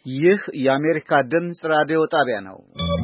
ይህ የአሜሪካ ድምፅ ራዲዮ ጣቢያ ነው።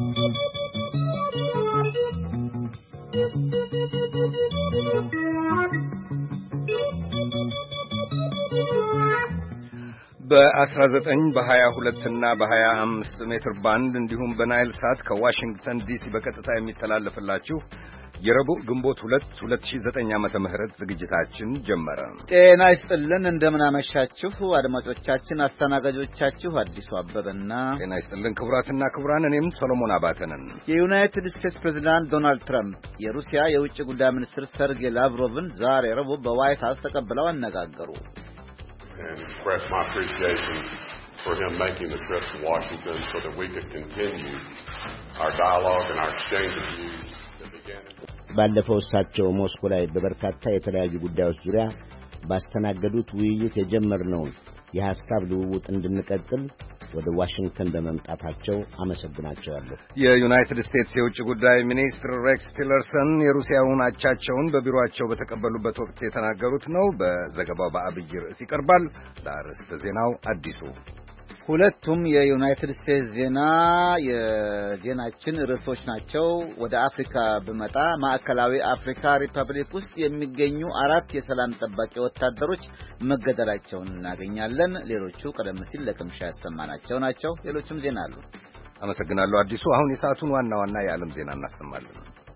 በ19 በ22 እና በ25 ሜትር ባንድ እንዲሁም በናይል ሳት ከዋሽንግተን ዲሲ በቀጥታ የሚተላለፍላችሁ የረቡዕ ግንቦት 2 2009 ዓመተ ምህረት ዝግጅታችን ጀመረ። ጤና ይስጥልን፣ እንደምን አመሻችሁ አድማጮቻችን። አስተናጋጆቻችሁ አዲሱ አበበና ጤና ይስጥልን ክቡራትና ክቡራን፣ እኔም ሰሎሞን አባተ ነን። የዩናይትድ ስቴትስ ፕሬዝዳንት ዶናልድ ትራምፕ የሩሲያ የውጭ ጉዳይ ሚኒስትር ሰርጌይ ላቭሮቭን ዛሬ ረቡዕ በዋይት ሃውስ ተቀብለው አነጋገሩ። And express my appreciation for him making the trip to Washington so that we could continue our dialogue and our exchange of views that began. ባለፈው እሳቸው ሞስኮ ላይ በበርካታ የተለያዩ ጉዳዮች ዙሪያ ባስተናገዱት ውይይት የጀመርነውን የሐሳብ ልውውጥ እንድንቀጥል ወደ ዋሽንግተን በመምጣታቸው አመሰግናቸዋለሁ። የዩናይትድ ስቴትስ የውጭ ጉዳይ ሚኒስትር ሬክስ ቲለርሰን የሩሲያውን አቻቸውን በቢሮአቸው በተቀበሉበት ወቅት የተናገሩት ነው። በዘገባው በአብይ ርዕስ ይቀርባል። ለአርዕስተ ዜናው አዲሱ። ሁለቱም የዩናይትድ ስቴትስ የዜናችን ርዕሶች ናቸው። ወደ አፍሪካ ብመጣ ማዕከላዊ አፍሪካ ሪፐብሊክ ውስጥ የሚገኙ 4 የሰላም ጠባቂ ወታደሮች መገደላቸውን እናገኛለን። ሌሎቹ ቀደም ሲል ለቅምሻ ያሰማናቸው ናቸው። ሌሎችም ዜና አሉ። አመሰግናለሁ አዲሱ። አሁን የሰዓቱን ዋና ዋና የዓለም ዜና እናሰማለን።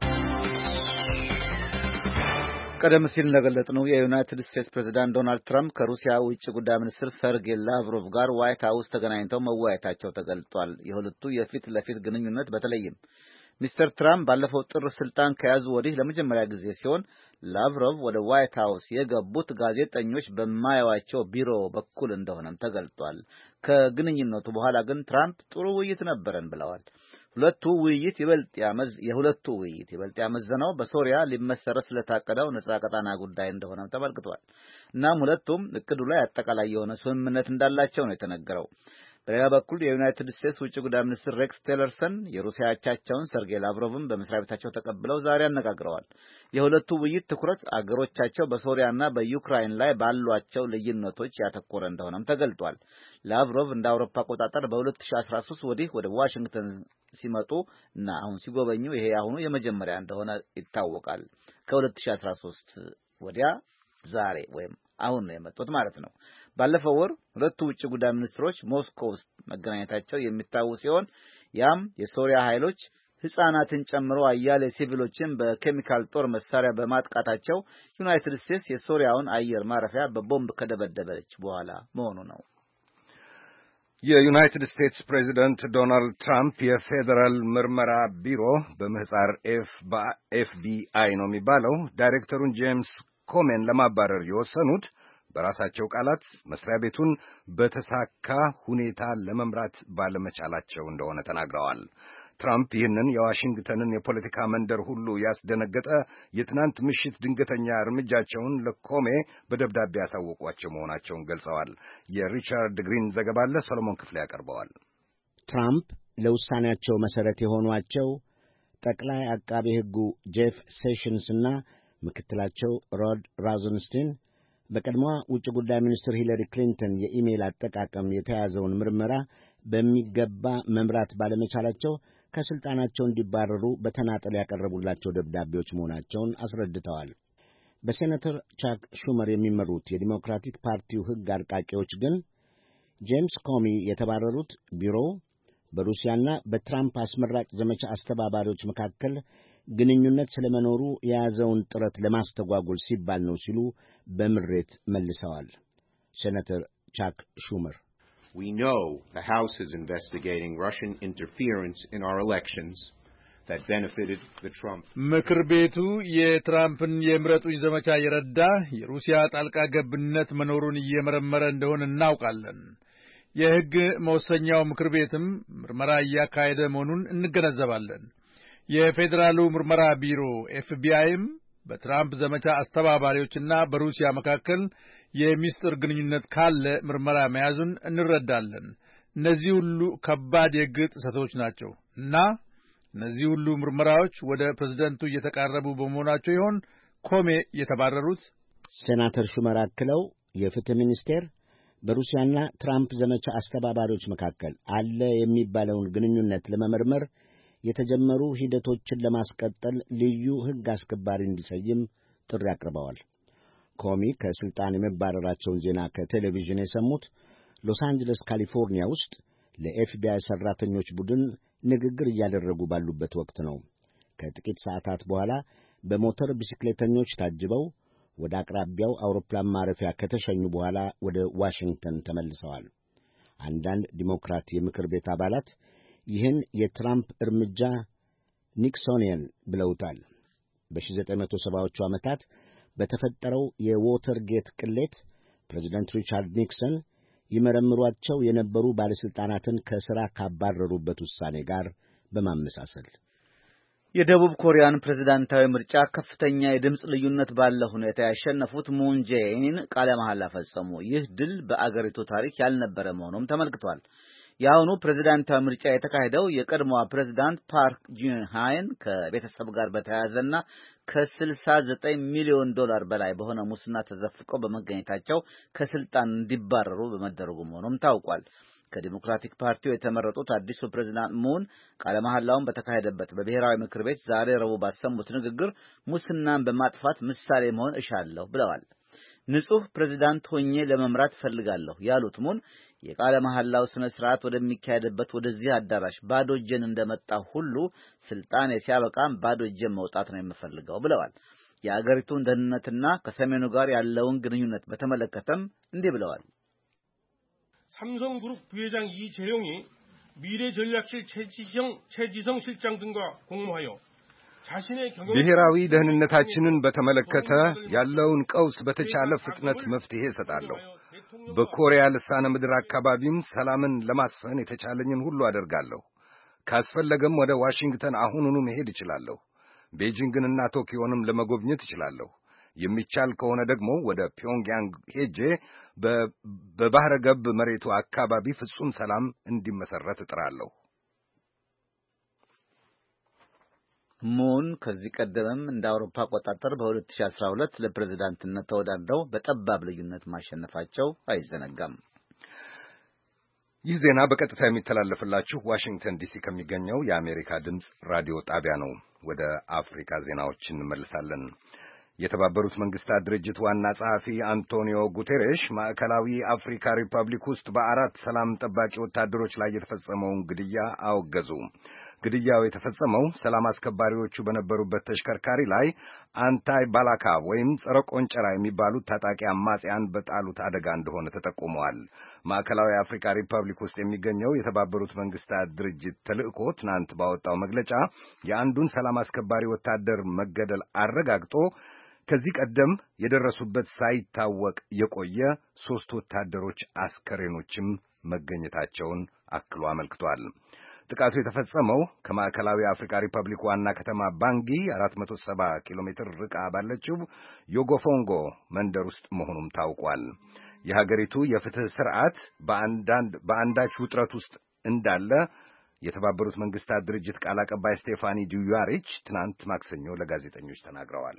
ቀደም ሲል እንደገለጽነው የዩናይትድ ስቴትስ ፕሬዝዳንት ዶናልድ ትራምፕ ከሩሲያ ውጭ ጉዳይ ሚኒስትር ሰርጌይ ላቭሮቭ ጋር ዋይት ሃውስ ተገናኝተው መወያየታቸው ተገልጧል። የሁለቱ የፊት ለፊት ግንኙነት በተለይም ሚስተር ትራምፕ ባለፈው ጥር ስልጣን ከያዙ ወዲህ ለመጀመሪያ ጊዜ ሲሆን ላቭሮቭ ወደ ዋይት ሃውስ የገቡት ጋዜጠኞች በማያዩዋቸው ቢሮ በኩል እንደሆነም ተገልጧል። ከግንኙነቱ በኋላ ግን ትራምፕ ጥሩ ውይይት ነበረን ብለዋል። የሁለቱ ውይይት ይበልጥ ያመዘነው በሶሪያ ሊመሰረት ስለታቀደው ነጻ ቀጣና ጉዳይ እንደሆነም ተመልክቷል። እናም ሁለቱም እቅዱ ላይ አጠቃላይ የሆነ ስምምነት እንዳላቸው ነው የተነገረው። በሌላ በኩል የዩናይትድ ስቴትስ ውጭ ጉዳይ ሚኒስትር ሬክስ ቲለርሰን የሩሲያ አቻቸውን ሰርጌይ ላቭሮቭን በመስሪያ ቤታቸው ተቀብለው ዛሬ አነጋግረዋል። የሁለቱ ውይይት ትኩረት አገሮቻቸው በሶሪያና በዩክራይን ላይ ባሏቸው ልዩነቶች ያተኮረ እንደሆነም ተገልጧል። ላቭሮቭ እንደ አውሮፓ አቆጣጠር በ2013 ወዲህ ወደ ዋሽንግተን ሲመጡ እና አሁን ሲጎበኙ ይሄ አሁኑ የመጀመሪያ እንደሆነ ይታወቃል። ከ2013 ወዲያ ዛሬ ወይም አሁን ነው የመጡት ማለት ነው። ባለፈው ወር ሁለቱ ውጭ ጉዳይ ሚኒስትሮች ሞስኮ ውስጥ መገናኘታቸው የሚታወስ ሲሆን ያም የሶሪያ ኃይሎች ሕፃናትን ጨምሮ አያሌ ሲቪሎችን በኬሚካል ጦር መሳሪያ በማጥቃታቸው ዩናይትድ ስቴትስ የሶሪያውን አየር ማረፊያ በቦምብ ከደበደበች በኋላ መሆኑ ነው። የዩናይትድ ስቴትስ ፕሬዚደንት ዶናልድ ትራምፕ የፌዴራል ምርመራ ቢሮ በምህጻር ኤፍቢአይ ነው የሚባለው ዳይሬክተሩን ጄምስ ኮሜን ለማባረር የወሰኑት በራሳቸው ቃላት መስሪያ ቤቱን በተሳካ ሁኔታ ለመምራት ባለመቻላቸው እንደሆነ ተናግረዋል። ትራምፕ ይህንን የዋሽንግተንን የፖለቲካ መንደር ሁሉ ያስደነገጠ የትናንት ምሽት ድንገተኛ እርምጃቸውን ለኮሜ በደብዳቤ ያሳወቋቸው መሆናቸውን ገልጸዋል። የሪቻርድ ግሪን ዘገባ አለ፣ ሰሎሞን ክፍሌ ያቀርበዋል። ትራምፕ ለውሳኔያቸው መሠረት የሆኗቸው ጠቅላይ አቃቤ ሕጉ ጄፍ ሴሽንስ እና ምክትላቸው ሮድ ሮዘንስቲን በቀድሞዋ ውጭ ጉዳይ ሚኒስትር ሂለሪ ክሊንተን የኢሜይል አጠቃቀም የተያዘውን ምርመራ በሚገባ መምራት ባለመቻላቸው ከሥልጣናቸው እንዲባረሩ በተናጠል ያቀረቡላቸው ደብዳቤዎች መሆናቸውን አስረድተዋል። በሴኔተር ቻክ ሹመር የሚመሩት የዲሞክራቲክ ፓርቲው ሕግ አርቃቂዎች ግን ጄምስ ኮሚ የተባረሩት ቢሮው በሩሲያና በትራምፕ አስመራጭ ዘመቻ አስተባባሪዎች መካከል ግንኙነት ስለመኖሩ የያዘውን ጥረት ለማስተጓጎል ሲባል ነው ሲሉ በምሬት መልሰዋል። ሴኔተር ቻክ ሹመር We know the House is investigating Russian interference in our elections that benefited the Trump. ምክር ቤቱ የትራምፕን የምረጡኝ ዘመቻ የረዳ የሩሲያ ጣልቃ ገብነት መኖሩን እየመረመረ እንደሆነ እናውቃለን። የሕግ መወሰኛው ምክር ቤትም ምርመራ እያካሄደ መሆኑን እንገነዘባለን። የፌዴራሉ ምርመራ ቢሮ ኤፍቢአይም በትራምፕ ዘመቻ አስተባባሪዎችና በሩሲያ መካከል የሚስጥር ግንኙነት ካለ ምርመራ መያዙን እንረዳለን። እነዚህ ሁሉ ከባድ የሕግ ጥሰቶች ናቸው እና እነዚህ ሁሉ ምርመራዎች ወደ ፕሬዝደንቱ እየተቃረቡ በመሆናቸው ይሆን ኮሜ የተባረሩት? ሴናተር ሹመር አክለው የፍትህ ሚኒስቴር በሩሲያና ትራምፕ ዘመቻ አስተባባሪዎች መካከል አለ የሚባለውን ግንኙነት ለመመርመር የተጀመሩ ሂደቶችን ለማስቀጠል ልዩ ሕግ አስከባሪ እንዲሰይም ጥሪ አቅርበዋል። ኮሚ ከሥልጣን የመባረራቸውን ዜና ከቴሌቪዥን የሰሙት ሎስ አንጀለስ ካሊፎርኒያ ውስጥ ለኤፍቢአይ ሠራተኞች ቡድን ንግግር እያደረጉ ባሉበት ወቅት ነው። ከጥቂት ሰዓታት በኋላ በሞተር ቢስክሌተኞች ታጅበው ወደ አቅራቢያው አውሮፕላን ማረፊያ ከተሸኙ በኋላ ወደ ዋሽንግተን ተመልሰዋል። አንዳንድ ዲሞክራት የምክር ቤት አባላት ይህን የትራምፕ እርምጃ ኒክሶኒያን ብለውታል። በ1970ዎቹ ዓመታት በተፈጠረው የዎተርጌት ቅሌት ፕሬዚደንት ሪቻርድ ኒክሰን ይመረምሯቸው የነበሩ ባለሥልጣናትን ከሥራ ካባረሩበት ውሳኔ ጋር በማመሳሰል የደቡብ ኮሪያን ፕሬዝዳንታዊ ምርጫ ከፍተኛ የድምፅ ልዩነት ባለው ሁኔታ ያሸነፉት ሙን ጄኢን ቃለ መሐላ ፈጸሙ። ይህ ድል በአገሪቱ ታሪክ ያልነበረ መሆኑም ተመልክቷል። የአሁኑ ፕሬዝዳንታዊ ምርጫ የተካሄደው የቀድሞዋ ፕሬዝዳንት ፓርክ ጂንሃይን ከቤተሰብ ጋር በተያያዘና ከ69 ሚሊዮን ዶላር በላይ በሆነ ሙስና ተዘፍቀው በመገኘታቸው ከስልጣን እንዲባረሩ በመደረጉ መሆኑም ታውቋል። ከዲሞክራቲክ ፓርቲው የተመረጡት አዲሱ ፕሬዝዳንት ሙን ቃለ መሐላውን በተካሄደበት በብሔራዊ ምክር ቤት ዛሬ ረቡዕ ባሰሙት ንግግር ሙስናን በማጥፋት ምሳሌ መሆን እሻለሁ ብለዋል። ንጹሕ ፕሬዝዳንት ሆኜ ለመምራት ፈልጋለሁ ያሉት ሙን የቃለ መሐላው ስነ ስርዓት ወደሚካሄድበት ወደዚህ አዳራሽ ባዶ እጄን እንደመጣ ሁሉ ስልጣኔ ሲያበቃም ባዶ እጄን መውጣት ነው የምፈልገው ብለዋል። የአገሪቱን ደህንነትና ከሰሜኑ ጋር ያለውን ግንኙነት በተመለከተም እንዲህ ብለዋል። 삼성그룹 부회장 이재용이 미래전략실 최지성 실장 등과 공모하여 ብሔራዊ ደህንነታችንን በተመለከተ ያለውን ቀውስ በተቻለ ፍጥነት መፍትሄ እሰጣለሁ። በኮሪያ ልሳነ ምድር አካባቢም ሰላምን ለማስፈን የተቻለኝን ሁሉ አደርጋለሁ። ካስፈለገም ወደ ዋሽንግተን አሁኑኑ መሄድ እችላለሁ። ቤጂንግንና ቶኪዮንም ለመጎብኘት እችላለሁ። የሚቻል ከሆነ ደግሞ ወደ ፒዮንግያንግ ሄጄ በባህረ ገብ መሬቱ አካባቢ ፍጹም ሰላም እንዲመሰረት እጥራለሁ። ሙን ከዚህ ቀደምም እንደ አውሮፓ አቆጣጠር በ2012 ለፕሬዝዳንትነት ተወዳድረው በጠባብ ልዩነት ማሸነፋቸው አይዘነጋም። ይህ ዜና በቀጥታ የሚተላለፍላችሁ ዋሽንግተን ዲሲ ከሚገኘው የአሜሪካ ድምፅ ራዲዮ ጣቢያ ነው። ወደ አፍሪካ ዜናዎች እንመልሳለን። የተባበሩት መንግስታት ድርጅት ዋና ጸሐፊ አንቶኒዮ ጉቴሬሽ ማዕከላዊ አፍሪካ ሪፐብሊክ ውስጥ በአራት ሰላም ጠባቂ ወታደሮች ላይ የተፈጸመውን ግድያ አወገዙ። ግድያው የተፈጸመው ሰላም አስከባሪዎቹ በነበሩበት ተሽከርካሪ ላይ አንታይ ባላካ ወይም ጸረ ቆንጨራ የሚባሉት ታጣቂ አማጽያን በጣሉት አደጋ እንደሆነ ተጠቁመዋል። ማዕከላዊ አፍሪካ ሪፐብሊክ ውስጥ የሚገኘው የተባበሩት መንግስታት ድርጅት ተልእኮ ትናንት ባወጣው መግለጫ የአንዱን ሰላም አስከባሪ ወታደር መገደል አረጋግጦ ከዚህ ቀደም የደረሱበት ሳይታወቅ የቆየ 3 ወታደሮች አስከሬኖችም መገኘታቸውን አክሎ አመልክቷል። ጥቃቱ የተፈጸመው ከማዕከላዊ አፍሪካ ሪፐብሊክ ዋና ከተማ ባንጊ 470 ኪሎ ሜትር ርቃ ባለችው ዮጎፎንጎ መንደር ውስጥ መሆኑም ታውቋል። የሀገሪቱ የፍትህ ስርዓት በአንዳች ውጥረት ውስጥ እንዳለ የተባበሩት መንግስታት ድርጅት ቃል አቀባይ ስቴፋኒ ዱያሪች ትናንት ማክሰኞ ለጋዜጠኞች ተናግረዋል።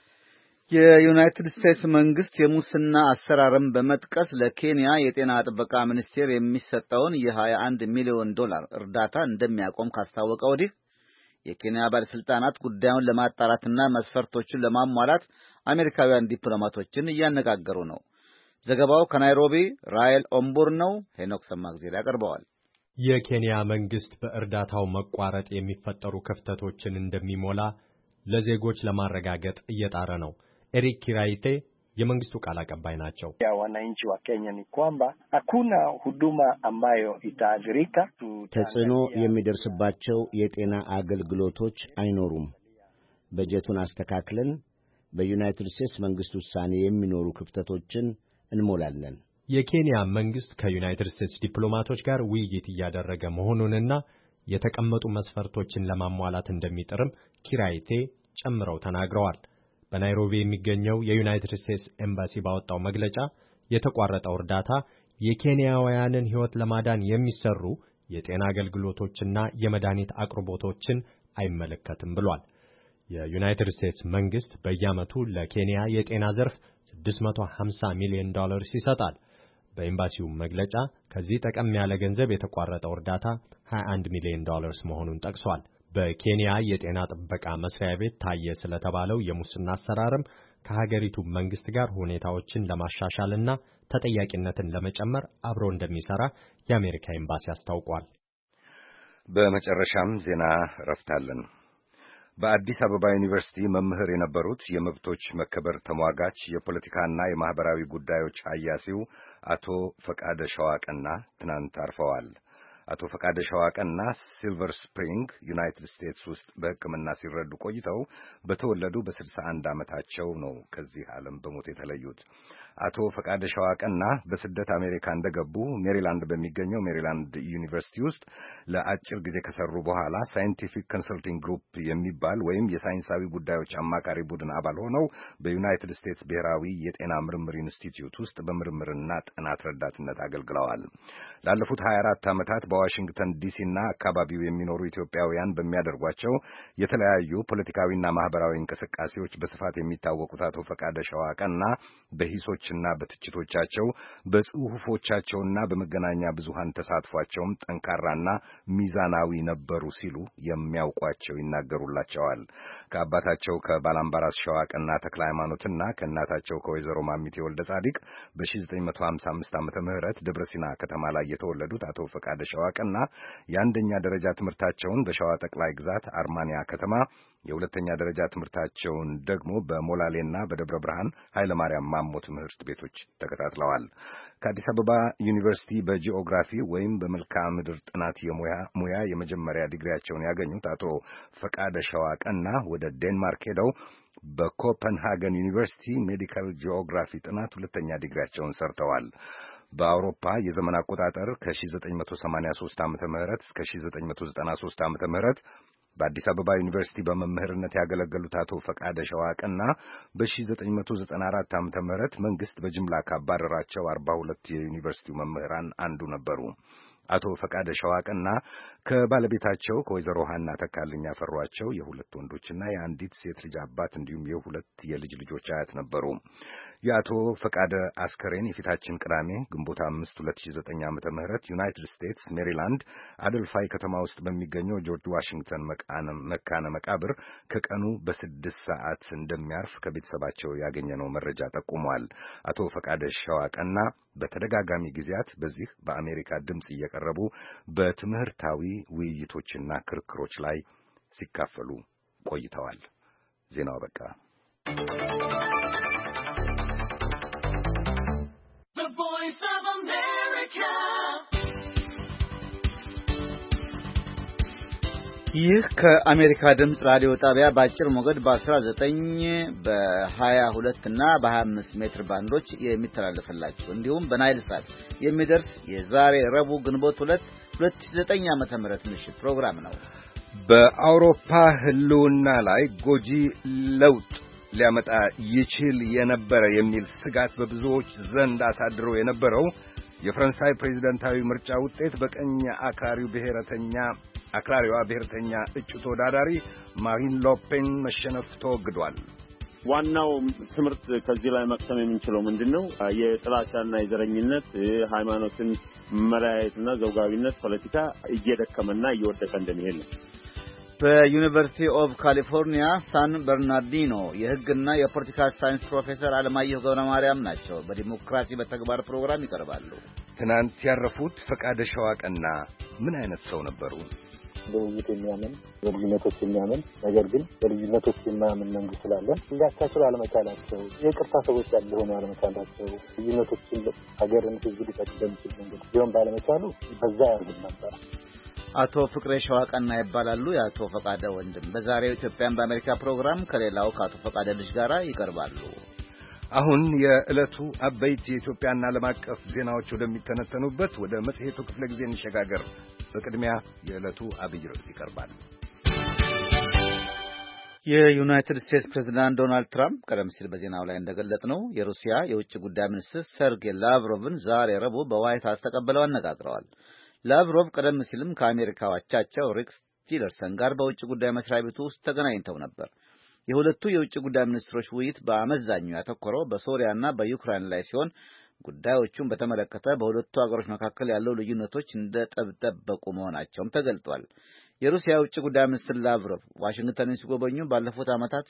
የዩናይትድ ስቴትስ መንግስት የሙስና አሰራርን በመጥቀስ ለኬንያ የጤና ጥበቃ ሚኒስቴር የሚሰጠውን የ21 ሚሊዮን ዶላር እርዳታ እንደሚያቆም ካስታወቀ ወዲህ የኬንያ ባለስልጣናት ጉዳዩን ለማጣራትና መስፈርቶችን ለማሟላት አሜሪካውያን ዲፕሎማቶችን እያነጋገሩ ነው። ዘገባው ከናይሮቢ ራይል ኦምቡር ነው። ሄኖክ ሰማግዜር ያቀርበዋል። የኬንያ መንግስት በእርዳታው መቋረጥ የሚፈጠሩ ክፍተቶችን እንደሚሞላ ለዜጎች ለማረጋገጥ እየጣረ ነው። ኤሪክ ኪራይቴ የመንግስቱ ቃል አቀባይ ናቸው። wananchi wa Kenya ni kwamba hakuna huduma ambayo itaathirika. ተጽዕኖ የሚደርስባቸው የጤና አገልግሎቶች አይኖሩም። በጀቱን አስተካክለን በዩናይትድ ስቴትስ መንግስት ውሳኔ የሚኖሩ ክፍተቶችን እንሞላለን። የኬንያ መንግስት ከዩናይትድ ስቴትስ ዲፕሎማቶች ጋር ውይይት እያደረገ መሆኑንና የተቀመጡ መስፈርቶችን ለማሟላት እንደሚጥርም ኪራይቴ ጨምረው ተናግረዋል። በናይሮቢ የሚገኘው የዩናይትድ ስቴትስ ኤምባሲ ባወጣው መግለጫ የተቋረጠው እርዳታ የኬንያውያንን ሕይወት ለማዳን የሚሰሩ የጤና አገልግሎቶችና የመድኃኒት አቅርቦቶችን አይመለከትም ብሏል። የዩናይትድ ስቴትስ መንግስት በየዓመቱ ለኬንያ የጤና ዘርፍ $650 ሚሊዮን ይሰጣል። በኤምባሲው መግለጫ ከዚህ ጠቀም ያለ ገንዘብ የተቋረጠው እርዳታ $21 ሚሊዮን መሆኑን ጠቅሷል። በኬንያ የጤና ጥበቃ መስሪያ ቤት ታየ ስለተባለው የሙስና አሰራርም ከሀገሪቱ መንግስት ጋር ሁኔታዎችን ለማሻሻልና ተጠያቂነትን ለመጨመር አብሮ እንደሚሰራ የአሜሪካ ኤምባሲ አስታውቋል። በመጨረሻም ዜና እረፍታለን። በአዲስ አበባ ዩኒቨርሲቲ መምህር የነበሩት የመብቶች መከበር ተሟጋች የፖለቲካና የማህበራዊ ጉዳዮች ኃያሲው አቶ ፈቃደ ሸዋቀና ትናንት አርፈዋል። አቶ ፈቃደ ሸዋቀና ሲልቨር ስፕሪንግ ዩናይትድ ስቴትስ ውስጥ በሕክምና ሲረዱ ቆይተው በተወለዱ በ61 ዓመታቸው ነው ከዚህ ዓለም በሞት የተለዩት። አቶ ፈቃደ ሸዋቀና በስደት አሜሪካ እንደገቡ ሜሪላንድ በሚገኘው ሜሪላንድ ዩኒቨርሲቲ ውስጥ ለአጭር ጊዜ ከሰሩ በኋላ ሳይንቲፊክ ኮንሰልቲንግ ግሩፕ የሚባል ወይም የሳይንሳዊ ጉዳዮች አማካሪ ቡድን አባል ሆነው በዩናይትድ ስቴትስ ብሔራዊ የጤና ምርምር ኢንስቲትዩት ውስጥ በምርምርና ጥናት ረዳትነት አገልግለዋል። ላለፉት 24 ዓመታት በዋሽንግተን ዲሲና አካባቢው የሚኖሩ ኢትዮጵያውያን በሚያደርጓቸው የተለያዩ ፖለቲካዊና ማህበራዊ እንቅስቃሴዎች በስፋት የሚታወቁት አቶ ፈቃደ ሸዋቀና በሂሶችና በትችቶቻቸው በጽሑፎቻቸውና በመገናኛ ብዙሃን ተሳትፏቸውም ጠንካራና ሚዛናዊ ነበሩ ሲሉ የሚያውቋቸው ይናገሩላቸዋል። ከአባታቸው ከባላምባራስ ሸዋቀና ተክለ ሃይማኖትና ከእናታቸው ከወይዘሮ ማሚቴ ወልደ ጻዲቅ በ1955 ዓመተ ምህረት ደብረ ሲና ከተማ ላይ የተወለዱት አቶ ፈቃደ ሸዋቀና የአንደኛ ደረጃ ትምህርታቸውን በሸዋ ጠቅላይ ግዛት አርማንያ ከተማ የሁለተኛ ደረጃ ትምህርታቸውን ደግሞ በሞላሌና በደብረ ብርሃን ኃይለ ማርያም ማሞ ትምህርት ቤቶች ተከታትለዋል። ከአዲስ አበባ ዩኒቨርሲቲ በጂኦግራፊ ወይም በመልክዓ ምድር ጥናት ሙያ የመጀመሪያ ዲግሪያቸውን ያገኙት አቶ ፈቃደ ሸዋቀና ወደ ዴንማርክ ሄደው በኮፐንሃገን ዩኒቨርሲቲ ሜዲካል ጂኦግራፊ ጥናት ሁለተኛ ዲግሪያቸውን ሰርተዋል። በአውሮፓ የዘመን አቆጣጠር ከ1983 ዓመተ ምህረት እስከ 1993 ዓመተ ምህረት በአዲስ አበባ ዩኒቨርሲቲ በመምህርነት ያገለገሉት አቶ ፈቃደ ሸዋቀና በ1994 ዓመተ ምህረት መንግስት በጅምላ ካባረራቸው 42 የዩኒቨርሲቲው መምህራን አንዱ ነበሩ። አቶ ፈቃደ ሸዋቀና ከባለቤታቸው ከወይዘሮ ሐና ተካልኝ ያፈሯቸው የሁለት ወንዶችና የአንዲት ሴት ልጅ አባት እንዲሁም የሁለት የልጅ ልጆች አያት ነበሩ። የአቶ ፈቃደ አስከሬን የፊታችን ቅዳሜ ግንቦት 5 2009 ዓመተ ምህረት ዩናይትድ ስቴትስ ሜሪላንድ አደልፋይ ከተማ ውስጥ በሚገኘው ጆርጅ ዋሽንግተን መካነ መቃብር ከቀኑ በ6 ሰዓት እንደሚያርፍ ከቤተሰባቸው ያገኘነው መረጃ ጠቁሟል። አቶ ፈቃደ ሸዋቀና በተደጋጋሚ ጊዜያት በዚህ በአሜሪካ ድምጽ እየቀረቡ በትምህርታዊ ውይይቶችና ክርክሮች ላይ ሲካፈሉ ቆይተዋል። ዜናው በቃ። ይህ ከአሜሪካ ድምጽ ራዲዮ ጣቢያ በአጭር ሞገድ በ19 በ22 እና በ25 ሜትር ባንዶች የሚተላለፍላችሁ እንዲሁም በናይል ሳት የሚደርስ የዛሬ ረቡዕ ግንቦት 2 2009 ዓመተ ምህረት ምሽት ፕሮግራም ነው። በአውሮፓ ህልውና ላይ ጎጂ ለውጥ ሊያመጣ ይችል የነበረ የሚል ስጋት በብዙዎች ዘንድ አሳድሮ የነበረው የፈረንሳይ ፕሬዝዳንታዊ ምርጫ ውጤት በቀኝ አክራሪዋ ብሔርተኛ እጩ ተወዳዳሪ ማሪን ሎፔን መሸነፍ ተወግዷል። ዋናው ትምህርት ከዚህ ላይ መቅሰም የምንችለው ምንድነው? የጥላቻና የዘረኝነት ሃይማኖትን መለያየትና ዘውጋዊነት ፖለቲካ እየደከመና እየወደቀ እንደሚሄድ ነው። በዩኒቨርሲቲ ኦፍ ካሊፎርኒያ ሳን በርናርዲኖ የሕግና የፖለቲካ ሳይንስ ፕሮፌሰር አለማየሁ ገብረማርያም ናቸው። በዲሞክራሲ በተግባር ፕሮግራም ይቀርባሉ። ትናንት ያረፉት ፈቃደ ሸዋቀና ምን አይነት ሰው ነበሩ? በውይይት የሚያምን በልዩነቶች የሚያምን ነገር ግን በልዩነቶች የማያምን መንግስት ስላለን ሊያቻችሉ አለመቻላቸው፣ የቅርታ ሰዎች ያለ ሆነ አለመቻላቸው፣ ልዩነቶችን ሀገርን ህዝብ ሊጠቅም በሚችል መንገድ ቢሆን ባለመቻሉ በዛ ያርጉት ነበር። አቶ ፍቅሬ ሸዋቀና ይባላሉ። የአቶ ፈቃደ ወንድም በዛሬው ኢትዮጵያን በአሜሪካ ፕሮግራም ከሌላው ከአቶ ፈቃደ ልጅ ጋር ይቀርባሉ። አሁን የዕለቱ አበይት የኢትዮጵያና ዓለም አቀፍ ዜናዎች ወደሚተነተኑበት ወደ መጽሔቱ ክፍለ ጊዜ እንሸጋገር። በቅድሚያ የዕለቱ አብይ ርዕስ ይቀርባል። የዩናይትድ ስቴትስ ፕሬዝዳንት ዶናልድ ትራምፕ ቀደም ሲል በዜናው ላይ እንደገለጽነው የሩሲያ የውጭ ጉዳይ ሚኒስትር ሰርጌይ ላቭሮቭን ዛሬ ረቡዕ በዋይት ሀውስ ተቀብለው አነጋግረዋል። ላቭሮቭ ቀደም ሲልም ከአሜሪካው አቻቸው ሬክስ ቲለርሰን ጋር በውጭ ጉዳይ መስሪያ ቤቱ ውስጥ ተገናኝተው ነበር። የሁለቱ የውጭ ጉዳይ ሚኒስትሮች ውይይት በአመዛኙ ያተኮረው በሶሪያና በዩክራይን ላይ ሲሆን ጉዳዮቹን በተመለከተ በሁለቱ ሀገሮች መካከል ያለው ልዩነቶች እንደተጠበቁ መሆናቸውም ተገልጧል። የሩሲያ ውጭ ጉዳይ ሚኒስትር ላቭሮቭ ዋሽንግተንን ሲጎበኙ ባለፉት ዓመታት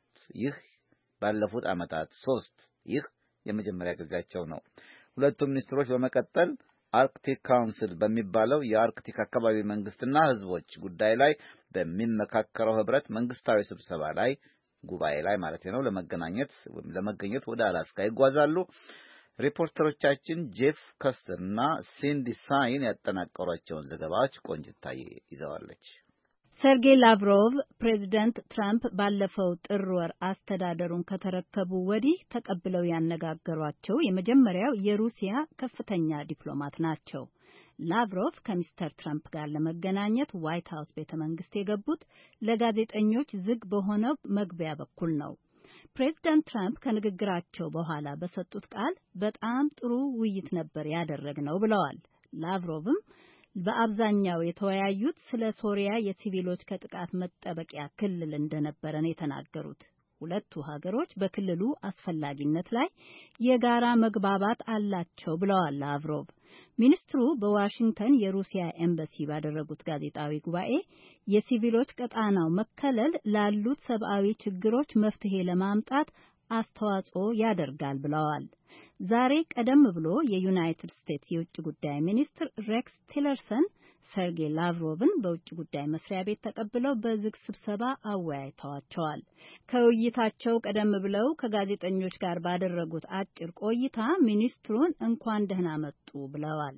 ሶስት ይህ የመጀመሪያ ጊዜያቸው ነው። ሁለቱም ሚኒስትሮች በመቀጠል አርክቲክ ካውንስል በሚባለው የአርክቲክ አካባቢ መንግስትና ህዝቦች ጉዳይ ላይ በሚመካከረው ህብረት መንግስታዊ ስብሰባ ላይ ጉባኤ ላይ ማለት ነው ለመገኘት ወደ አላስካ ይጓዛሉ። ሪፖርተሮቻችን ጄፍ ከስተር እና ሲንዲ ሳይን ያጠናቀሯቸውን ዘገባዎች ቆንጅታዬ ይዘዋለች። ሰርጌይ ላቭሮቭ ፕሬዚደንት ትራምፕ ባለፈው ጥር ወር አስተዳደሩን ከተረከቡ ወዲህ ተቀብለው ያነጋገሯቸው የመጀመሪያው የሩሲያ ከፍተኛ ዲፕሎማት ናቸው። ላቭሮቭ ከሚስተር ትራምፕ ጋር ለመገናኘት ዋይት ሀውስ ቤተ መንግስት የገቡት ለጋዜጠኞች ዝግ በሆነው መግቢያ በኩል ነው። ፕሬዚደንት ትራምፕ ከንግግራቸው በኋላ በሰጡት ቃል በጣም ጥሩ ውይይት ነበር ያደረግነው ብለዋል። ላቭሮቭም በአብዛኛው የተወያዩት ስለ ሶሪያ የሲቪሎች ከጥቃት መጠበቂያ ክልል እንደነበረ ነው የተናገሩት። ሁለቱ ሀገሮች በክልሉ አስፈላጊነት ላይ የጋራ መግባባት አላቸው ብለዋል ላቭሮቭ። ሚኒስትሩ በዋሽንግተን የሩሲያ ኤምባሲ ባደረጉት ጋዜጣዊ ጉባኤ የሲቪሎች ቀጣናው መከለል ላሉት ሰብአዊ ችግሮች መፍትሄ ለማምጣት አስተዋጽኦ ያደርጋል ብለዋል። ዛሬ ቀደም ብሎ የዩናይትድ ስቴትስ የውጭ ጉዳይ ሚኒስትር ሬክስ ቲለርሰን ሰርጌይ ላቭሮቭን በውጭ ጉዳይ መስሪያ ቤት ተቀብለው በዝግ ስብሰባ አወያይተዋቸዋል። ከውይይታቸው ቀደም ብለው ከጋዜጠኞች ጋር ባደረጉት አጭር ቆይታ ሚኒስትሩን እንኳን ደህና መጡ ብለዋል።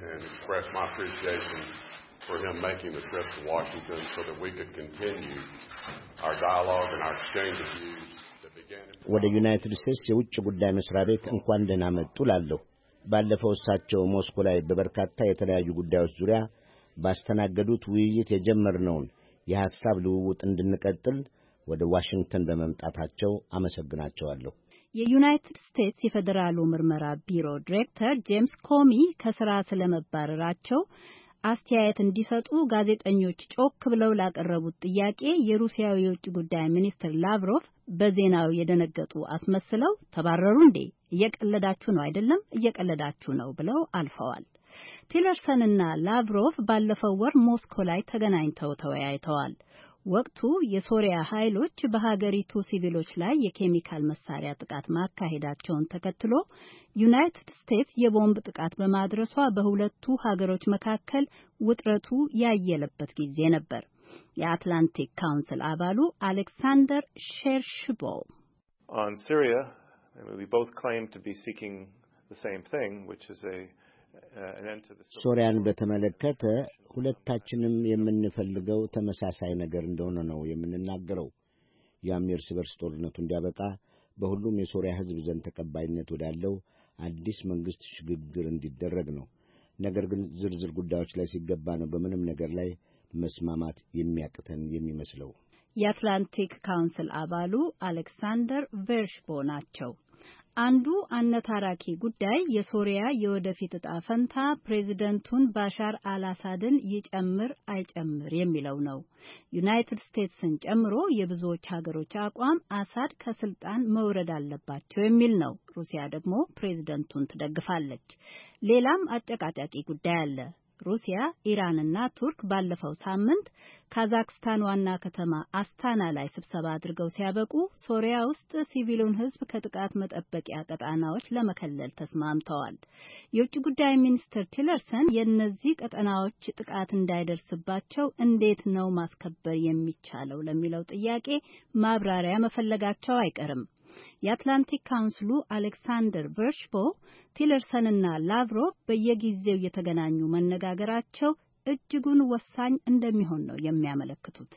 for him making the trip to Washington so that we could continue our dialogue and our exchange of views. ወደ ዩናይትድ ስቴትስ የውጭ ጉዳይ መስሪያ ቤት እንኳን ደህና መጡ ላለሁ። ባለፈው እሳቸው ሞስኮ ላይ በበርካታ የተለያዩ ጉዳዮች ዙሪያ ባስተናገዱት ውይይት የጀመርነውን የሐሳብ ልውውጥ እንድንቀጥል ወደ ዋሽንግተን በመምጣታቸው አመሰግናቸዋለሁ። የዩናይትድ ስቴትስ የፌዴራሉ ምርመራ ቢሮ ዲሬክተር ጄምስ ኮሚ ከስራ ስለመባረራቸው አስተያየት እንዲሰጡ ጋዜጠኞች ጮክ ብለው ላቀረቡት ጥያቄ የሩሲያው የውጭ ጉዳይ ሚኒስትር ላቭሮቭ በዜናው የደነገጡ አስመስለው ተባረሩ እንዴ? እየቀለዳችሁ ነው አይደለም? እየቀለዳችሁ ነው ብለው አልፈዋል። ቲለርሰንና ላቭሮቭ ባለፈው ወር ሞስኮ ላይ ተገናኝተው ተወያይተዋል። ወቅቱ የሶሪያ ኃይሎች በሀገሪቱ ሲቪሎች ላይ የኬሚካል መሳሪያ ጥቃት ማካሄዳቸውን ተከትሎ ዩናይትድ ስቴትስ የቦምብ ጥቃት በማድረሷ በሁለቱ ሀገሮች መካከል ውጥረቱ ያየለበት ጊዜ ነበር። የአትላንቲክ ካውንስል አባሉ አሌክሳንደር ሼርሽቦ On Syria, we both claim to be seeking the same thing, which is an end to the ሶሪያን በተመለከተ ሁለታችንም የምንፈልገው ተመሳሳይ ነገር እንደሆነ ነው የምንናገረው። ያም የእርስ በርስ ጦርነቱ እንዲያበቃ በሁሉም የሶሪያ ሕዝብ ዘንድ ተቀባይነት ወዳለው አዲስ መንግስት ሽግግር እንዲደረግ ነው። ነገር ግን ዝርዝር ጉዳዮች ላይ ሲገባ ነው በምንም ነገር ላይ መስማማት የሚያቅተን የሚመስለው። የአትላንቲክ ካውንስል አባሉ አሌክሳንደር ቬርሽቦ ናቸው። አንዱ አነታራኪ ጉዳይ የሶሪያ የወደፊት ዕጣ ፈንታ ፕሬዚደንቱን ባሻር አልአሳድን ይጨምር አይጨምር የሚለው ነው። ዩናይትድ ስቴትስን ጨምሮ የብዙዎች ሀገሮች አቋም አሳድ ከስልጣን መውረድ አለባቸው የሚል ነው። ሩሲያ ደግሞ ፕሬዚደንቱን ትደግፋለች። ሌላም አጨቃጫቂ ጉዳይ አለ። ሩሲያ፣ ኢራንና ቱርክ ባለፈው ሳምንት ካዛክስታን ዋና ከተማ አስታና ላይ ስብሰባ አድርገው ሲያበቁ ሶሪያ ውስጥ ሲቪሉን ሕዝብ ከጥቃት መጠበቂያ ቀጣናዎች ለመከለል ተስማምተዋል። የውጭ ጉዳይ ሚኒስትር ቲለርሰን የእነዚህ ቀጠናዎች ጥቃት እንዳይደርስባቸው እንዴት ነው ማስከበር የሚቻለው ለሚለው ጥያቄ ማብራሪያ መፈለጋቸው አይቀርም። የአትላንቲክ ካውንስሉ አሌክሳንደር ቨርሽቦ ቲለርሰንና ላቭሮቭ በየጊዜው የተገናኙ መነጋገራቸው እጅጉን ወሳኝ እንደሚሆን ነው የሚያመለክቱት።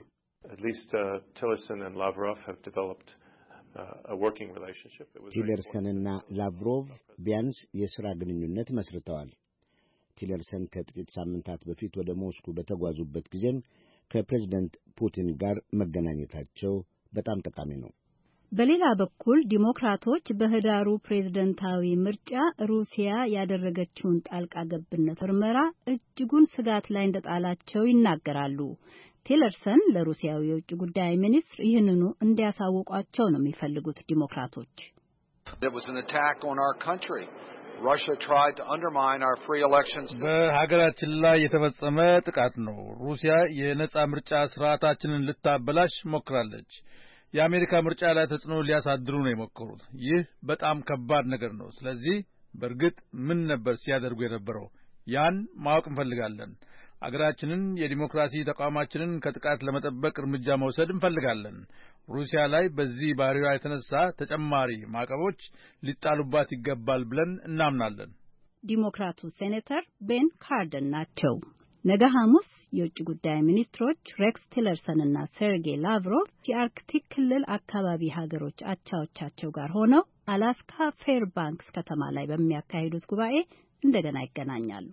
ቲለርሰንና ላቭሮቭ ቢያንስ የሥራ ግንኙነት መስርተዋል። ቲለርሰን ከጥቂት ሳምንታት በፊት ወደ ሞስኮ በተጓዙበት ጊዜም ከፕሬዝደንት ፑቲን ጋር መገናኘታቸው በጣም ጠቃሚ ነው። በሌላ በኩል ዲሞክራቶች በህዳሩ ፕሬዝደንታዊ ምርጫ ሩሲያ ያደረገችውን ጣልቃ ገብነት ምርመራ እጅጉን ስጋት ላይ እንደጣላቸው ይናገራሉ። ቲለርሰን ለሩሲያው የውጭ ጉዳይ ሚኒስትር ይህንኑ እንዲያሳውቋቸው ነው የሚፈልጉት ዲሞክራቶች። Russia tried to undermine our free elections. በሀገራችን ላይ የተፈጸመ ጥቃት ነው። ሩሲያ የነጻ ምርጫ ስርዓታችንን ልታበላሽ ሞክራለች። የአሜሪካ ምርጫ ላይ ተጽዕኖ ሊያሳድሩ ነው የሞከሩት። ይህ በጣም ከባድ ነገር ነው። ስለዚህ በእርግጥ ምን ነበር ሲያደርጉ የነበረው? ያን ማወቅ እንፈልጋለን። አገራችንን የዲሞክራሲ ተቋማችንን ከጥቃት ለመጠበቅ እርምጃ መውሰድ እንፈልጋለን። ሩሲያ ላይ በዚህ ባህሪዋ የተነሳ ተጨማሪ ማዕቀቦች ሊጣሉባት ይገባል ብለን እናምናለን። ዲሞክራቱ ሴኔተር ቤን ካርደን ናቸው። ነገ ሐሙስ የውጭ ጉዳይ ሚኒስትሮች ሬክስ ቲለርሰንና ሴርጌይ ላቭሮቭ የአርክቲክ ክልል አካባቢ ሀገሮች አቻዎቻቸው ጋር ሆነው አላስካ ፌርባንክስ ከተማ ላይ በሚያካሂዱት ጉባኤ እንደገና ይገናኛሉ።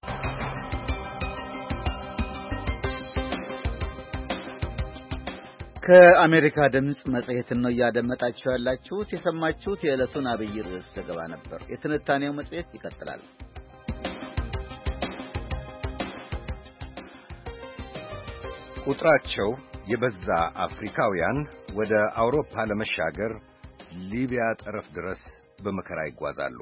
ከአሜሪካ ድምጽ መጽሔትን ነው እያደመጣችሁ ያላችሁት። የሰማችሁት የዕለቱን አብይ ርዕስ ዘገባ ነበር። የትንታኔው መጽሔት ይቀጥላል። ቁጥራቸው የበዛ አፍሪካውያን ወደ አውሮፓ ለመሻገር ሊቢያ ጠረፍ ድረስ በመከራ ይጓዛሉ።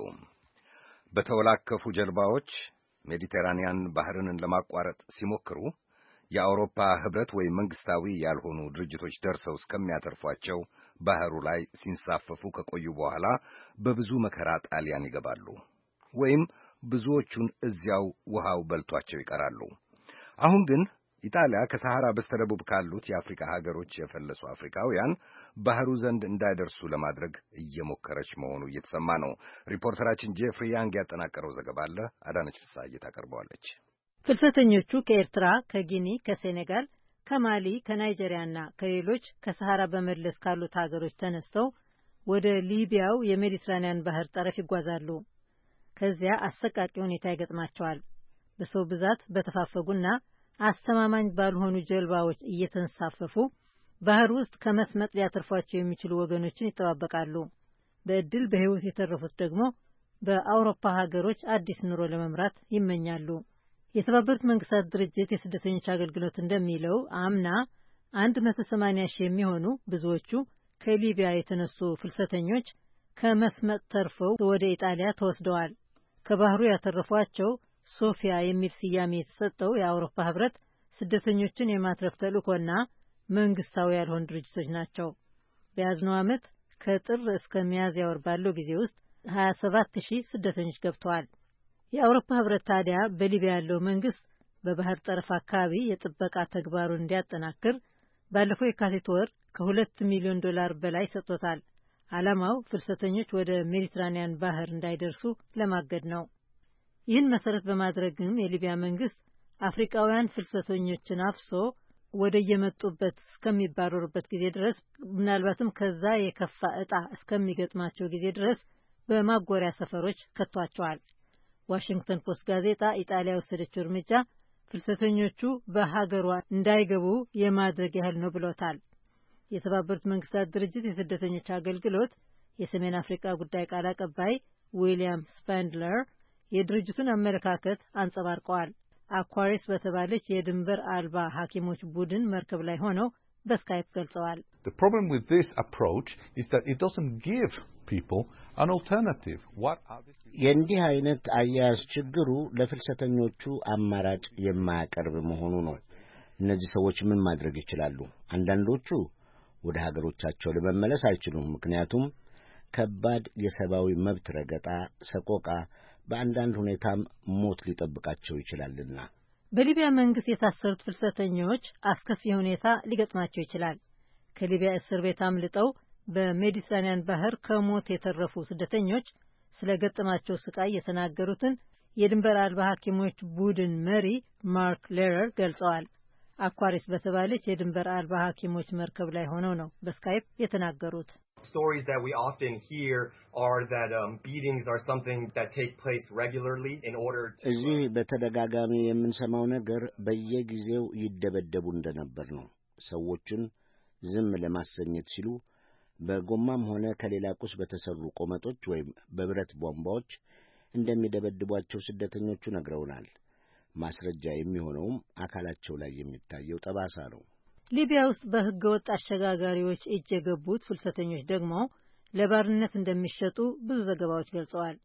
በተወላከፉ ጀልባዎች ሜዲተራኒያን ባህርን ለማቋረጥ ሲሞክሩ የአውሮፓ ህብረት ወይም መንግስታዊ ያልሆኑ ድርጅቶች ደርሰው እስከሚያተርፏቸው ባህሩ ላይ ሲንሳፈፉ ከቆዩ በኋላ በብዙ መከራ ጣሊያን ይገባሉ፣ ወይም ብዙዎቹን እዚያው ውሃው በልቷቸው ይቀራሉ። አሁን ግን ኢጣሊያ ከሰሐራ በስተደቡብ ካሉት የአፍሪካ ሀገሮች የፈለሱ አፍሪካውያን ባህሩ ዘንድ እንዳይደርሱ ለማድረግ እየሞከረች መሆኑ እየተሰማ ነው። ሪፖርተራችን ጄፍሪ ያንግ ያጠናቀረው ዘገባ አለ። አዳነች ፍስሐዬ ታቀርበዋለች። ፍልሰተኞቹ ከኤርትራ፣ ከጊኒ፣ ከሴኔጋል፣ ከማሊ፣ ከናይጄሪያና ከሌሎች ከሰሐራ በመለስ ካሉት ሀገሮች ተነስተው ወደ ሊቢያው የሜዲትራኒያን ባህር ጠረፍ ይጓዛሉ። ከዚያ አሰቃቂ ሁኔታ ይገጥማቸዋል። በሰው ብዛት በተፋፈጉና አስተማማኝ ባልሆኑ ጀልባዎች እየተንሳፈፉ ባህር ውስጥ ከመስመጥ ሊያተርፏቸው የሚችሉ ወገኖችን ይጠባበቃሉ። በእድል በሕይወት የተረፉት ደግሞ በአውሮፓ ሀገሮች አዲስ ኑሮ ለመምራት ይመኛሉ። የተባበሩት መንግስታት ድርጅት የስደተኞች አገልግሎት እንደሚለው አምና 180 ሺህ የሚሆኑ ብዙዎቹ ከሊቢያ የተነሱ ፍልሰተኞች ከመስመጥ ተርፈው ወደ ኢጣሊያ ተወስደዋል። ከባህሩ ያተረፏቸው ሶፊያ የሚል ስያሜ የተሰጠው የአውሮፓ ህብረት ስደተኞችን የማትረፍ ተልእኮና መንግስታዊ ያልሆኑ ድርጅቶች ናቸው። በያዝነው ዓመት ከጥር እስከ ሚያዝያ ወር ባለው ጊዜ ውስጥ 27,000 ስደተኞች ገብተዋል። የአውሮፓ ህብረት ታዲያ በሊቢያ ያለው መንግስት በባህር ጠረፍ አካባቢ የጥበቃ ተግባሩን እንዲያጠናክር ባለፈው የካቲት ወር $2 ሚሊዮን በላይ ሰጥቶታል። ዓላማው ፍልሰተኞች ወደ ሜዲትራኒያን ባህር እንዳይደርሱ ለማገድ ነው። ይህን መሰረት በማድረግም የሊቢያ መንግስት አፍሪካውያን ፍልሰተኞችን አፍሶ ወደ የመጡበት እስከሚባረሩበት ጊዜ ድረስ ምናልባትም ከዛ የከፋ ዕጣ እስከሚገጥማቸው ጊዜ ድረስ በማጎሪያ ሰፈሮች ከቷቸዋል። ዋሽንግተን ፖስት ጋዜጣ ኢጣሊያ የወሰደችው እርምጃ ፍልሰተኞቹ በሀገሯ እንዳይገቡ የማድረግ ያህል ነው ብሎታል። የተባበሩት መንግስታት ድርጅት የስደተኞች አገልግሎት የሰሜን አፍሪካ ጉዳይ ቃል አቀባይ ዊሊያም ስፓንድለር የድርጅቱን አመለካከት አንጸባርቀዋል። አኳሪስ በተባለች የድንበር አልባ ሐኪሞች ቡድን መርከብ ላይ ሆነው በስካይፕ ገልጸዋል። The problem with this approach is that it doesn't give people an alternative. የእንዲህ አይነት አያያዝ ችግሩ ለፍልሰተኞቹ አማራጭ የማያቀርብ መሆኑ ነው። እነዚህ ሰዎች ምን ማድረግ ይችላሉ? አንዳንዶቹ ወደ ሀገሮቻቸው ለመመለስ አይችሉም። ምክንያቱም ከባድ የሰብአዊ መብት ረገጣ፣ ሰቆቃ፣ በአንዳንድ ሁኔታም ሞት ሊጠብቃቸው ይችላልና። በሊቢያ መንግስት የታሰሩት ፍልሰተኞች አስከፊ ሁኔታ ሊገጥማቸው ይችላል። ከሊቢያ እስር ቤት አምልጠው በሜዲትራኒያን ባህር ከሞት የተረፉ ስደተኞች ስለገጠማቸው ስቃይ የተናገሩትን የድንበር አልባ ሐኪሞች ቡድን መሪ ማርክ ሌረር ገልጸዋል። አኳሪስ በተባለች የድንበር አልባ ሐኪሞች መርከብ ላይ ሆነው ነው በስካይፕ የተናገሩት። Stories that we often hear are that beatings are something that take place regularly in order to እዚህ በተደጋጋሚ የምንሰማው ነገር በየጊዜው ይደበደቡ እንደነበር ነው። ሰዎችን ዝም ለማሰኘት ሲሉ በጎማም ሆነ ከሌላ ቁስ በተሰሩ ቆመጦች ወይም በብረት ቧንቧዎች እንደሚደበድቧቸው ስደተኞቹ ነግረውናል። ማስረጃ የሚሆነውም አካላቸው ላይ የሚታየው ጠባሳ ነው። ሊቢያ ውስጥ በሕገ ወጥ አሸጋጋሪዎች እጅ የገቡት ፍልሰተኞች ደግሞ ለባርነት እንደሚሸጡ ብዙ ዘገባዎች ገልጸዋል።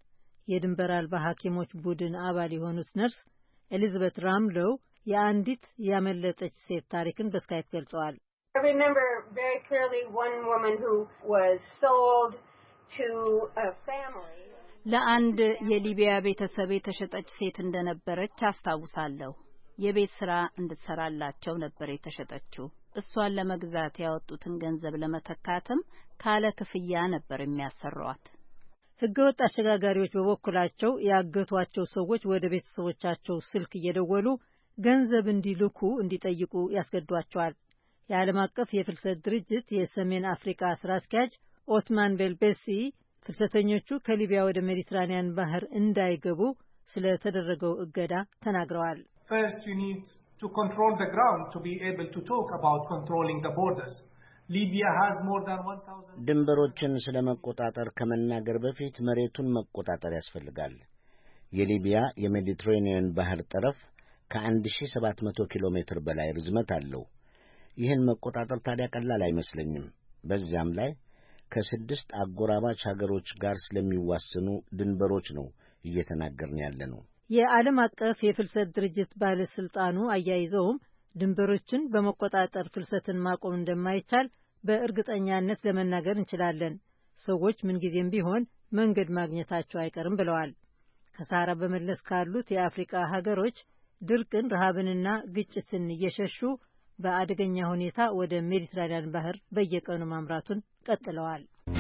የድንበር አልባ ሐኪሞች ቡድን አባል የሆኑት ነርስ ኤሊዛቤት ራምሎው የአንዲት ያመለጠች ሴት ታሪክን በስካይፕ ገልጸዋል። I remember very clearly one woman who was sold to a family. ለአንድ የሊቢያ ቤተሰብ የተሸጠች ሴት እንደነበረች አስታውሳለሁ። የቤት ስራ እንድትሰራላቸው ነበር የተሸጠችው። እሷን ለመግዛት ያወጡትን ገንዘብ ለመተካትም ካለ ክፍያ ነበር የሚያሰሯት። ህገወጥ አሸጋጋሪዎች በበኩላቸው ያገቷቸው ሰዎች ወደ ቤተሰቦቻቸው ስልክ እየደወሉ ገንዘብ እንዲልኩ እንዲጠይቁ ያስገዷቸዋል። የዓለም አቀፍ የፍልሰት ድርጅት የሰሜን አፍሪካ ስራ አስኪያጅ ኦትማን ቤልቤሲ ፍልሰተኞቹ ከሊቢያ ወደ ሜዲትራኒያን ባህር እንዳይገቡ ስለተደረገው እገዳ ተናግረዋል። First, you need to control the ground to be able to talk about controlling the borders. Libya has more than 1,000 ድንበሮችን ስለመቆጣጠር ከመናገር በፊት መሬቱን መቆጣጠር ያስፈልጋል። የሊቢያ የሜዲትራኒያን ባህር ጠረፍ ከ1700 ኪሎ ሜትር በላይ ርዝመት አለው። ይህን መቆጣጠር ታዲያ ቀላል አይመስለኝም። በዚያም ላይ ከ6 አጎራባች ሀገሮች ጋር ስለሚዋሰኑ ድንበሮች ነው እየተናገርን ያለነው። የዓለም አቀፍ የፍልሰት ድርጅት ባለስልጣኑ አያይዘውም ድንበሮችን በመቆጣጠር ፍልሰትን ማቆም እንደማይቻል በእርግጠኛነት ለመናገር እንችላለን። ሰዎች ምንጊዜም ቢሆን መንገድ ማግኘታቸው አይቀርም ብለዋል። ከሳህራ በመለስ ካሉት የአፍሪካ ሀገሮች ድርቅን፣ ረሃብንና ግጭትን እየሸሹ በአደገኛ ሁኔታ ወደ ሜዲትራኒያን ባህር በየቀኑ ማምራቱን ቀጥለዋል።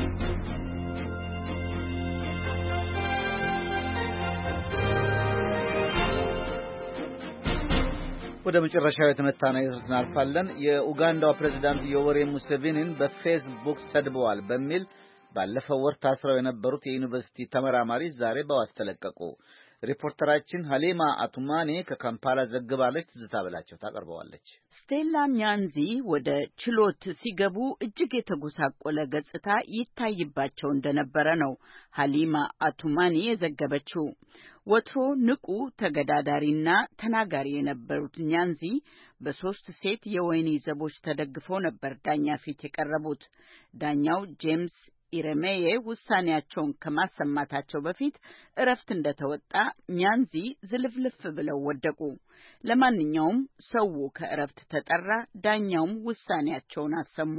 ወደ መጨረሻው የትንታኔ እናልፋለን። የኡጋንዳው ፕሬዝዳንት ዮዌሪ ሙሴቬኒን በፌስቡክ ሰድበዋል በሚል ባለፈው ወር ታስረው የነበሩት የዩኒቨርሲቲ ተመራማሪ ዛሬ በዋስ ተለቀቁ። ሪፖርተራችን ሀሊማ አቱማኔ ከካምፓላ ዘግባለች። ትዝታ ብላቸው ታቀርበዋለች። ስቴላ ኛንዚ ወደ ችሎት ሲገቡ እጅግ የተጎሳቆለ ገጽታ ይታይባቸው እንደነበረ ነው ሀሊማ አቱማኔ የዘገበችው። ወትሮ ንቁ ተገዳዳሪና ተናጋሪ የነበሩት ኛንዚ በ3 ሴት የወህኒ ዘቦች ተደግፈው ነበር ዳኛ ፊት የቀረቡት። ዳኛው ጄምስ ኢረሜዬ ውሳኔያቸውን ከማሰማታቸው በፊት እረፍት እንደተወጣ ኛንዚ ዝልፍልፍ ብለው ወደቁ። ለማንኛውም ሰው ከእረፍት ተጠራ። ዳኛውም ውሳኔያቸውን አሰሙ።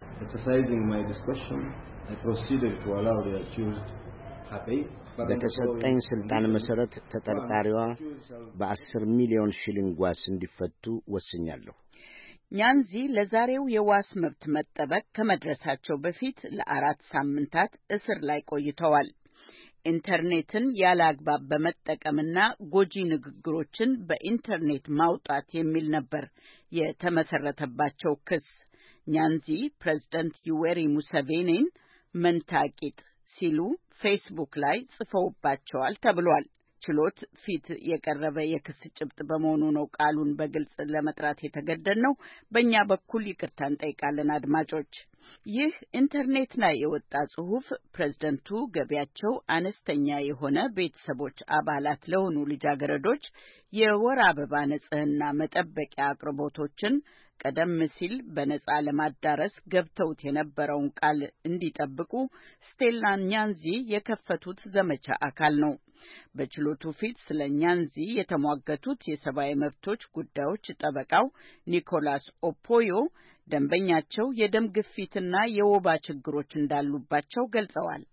በተሰጠኝ ስልጣን መሰረት ተጠርጣሪዋ በ10 ሚሊዮን ሺሊንግ ዋስ እንዲፈቱ ወስኛለሁ። ኛንዚ ለዛሬው የዋስ መብት መጠበቅ ከመድረሳቸው በፊት ለ4 ሳምንታት እስር ላይ ቆይተዋል። ኢንተርኔትን ያለ አግባብ በመጠቀምና ጎጂ ንግግሮችን በኢንተርኔት ማውጣት የሚል ነበር የተመሰረተባቸው ክስ። ኛንዚ ፕሬዝዳንት ዩዌሪ ሙሴቬኒን መንታቂጥ ሲሉ ፌስቡክ ላይ ጽፈውባቸዋል ተብሏል። ችሎት ፊት የቀረበ የክስ ጭብጥ በመሆኑ ነው ቃሉን በግልጽ ለመጥራት የተገደድነው። በእኛ በኩል ይቅርታ እንጠይቃለን አድማጮች። ይህ ኢንተርኔት ላይ የወጣ ጽሑፍ ፕሬዝደንቱ ገቢያቸው አነስተኛ የሆነ ቤተሰቦች አባላት ለሆኑ ልጃገረዶች የወር አበባ ንጽህና መጠበቂያ አቅርቦቶችን ቀደም ሲል በነጻ ለማዳረስ ገብተውት የነበረውን ቃል እንዲጠብቁ ስቴላ ኛንዚ የከፈቱት ዘመቻ አካል ነው። በችሎቱ ፊት ስለ ኛንዚ የተሟገቱት የሰብአዊ መብቶች ጉዳዮች ጠበቃው ኒኮላስ ኦፖዮ ደንበኛቸው የደም ግፊትና የወባ ችግሮች እንዳሉባቸው ገልጸዋል።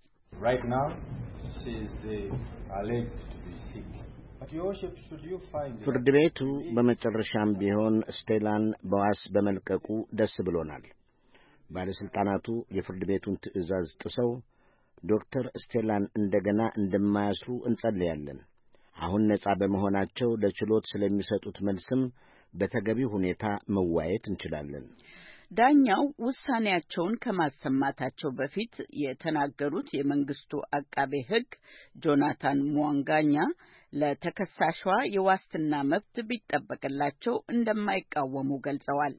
ፍርድ ቤቱ በመጨረሻም ቢሆን ስቴላን በዋስ በመልቀቁ ደስ ብሎናል። ባለስልጣናቱ የፍርድ ቤቱን ትዕዛዝ ጥሰው ዶክተር ስቴላን እንደገና እንደማያስሩ እንጸልያለን። አሁን ነጻ በመሆናቸው ለችሎት ስለሚሰጡት መልስም በተገቢ ሁኔታ መዋየት እንችላለን። ዳኛው ውሳኔያቸውን ከማሰማታቸው በፊት የተናገሩት የመንግስቱ አቃቤ ሕግ ጆናታን ሙዋንጋኛ ለተከሳሿ የዋስትና መብት ቢጠበቅላቸው እንደማይቃወሙ ገልጸዋል።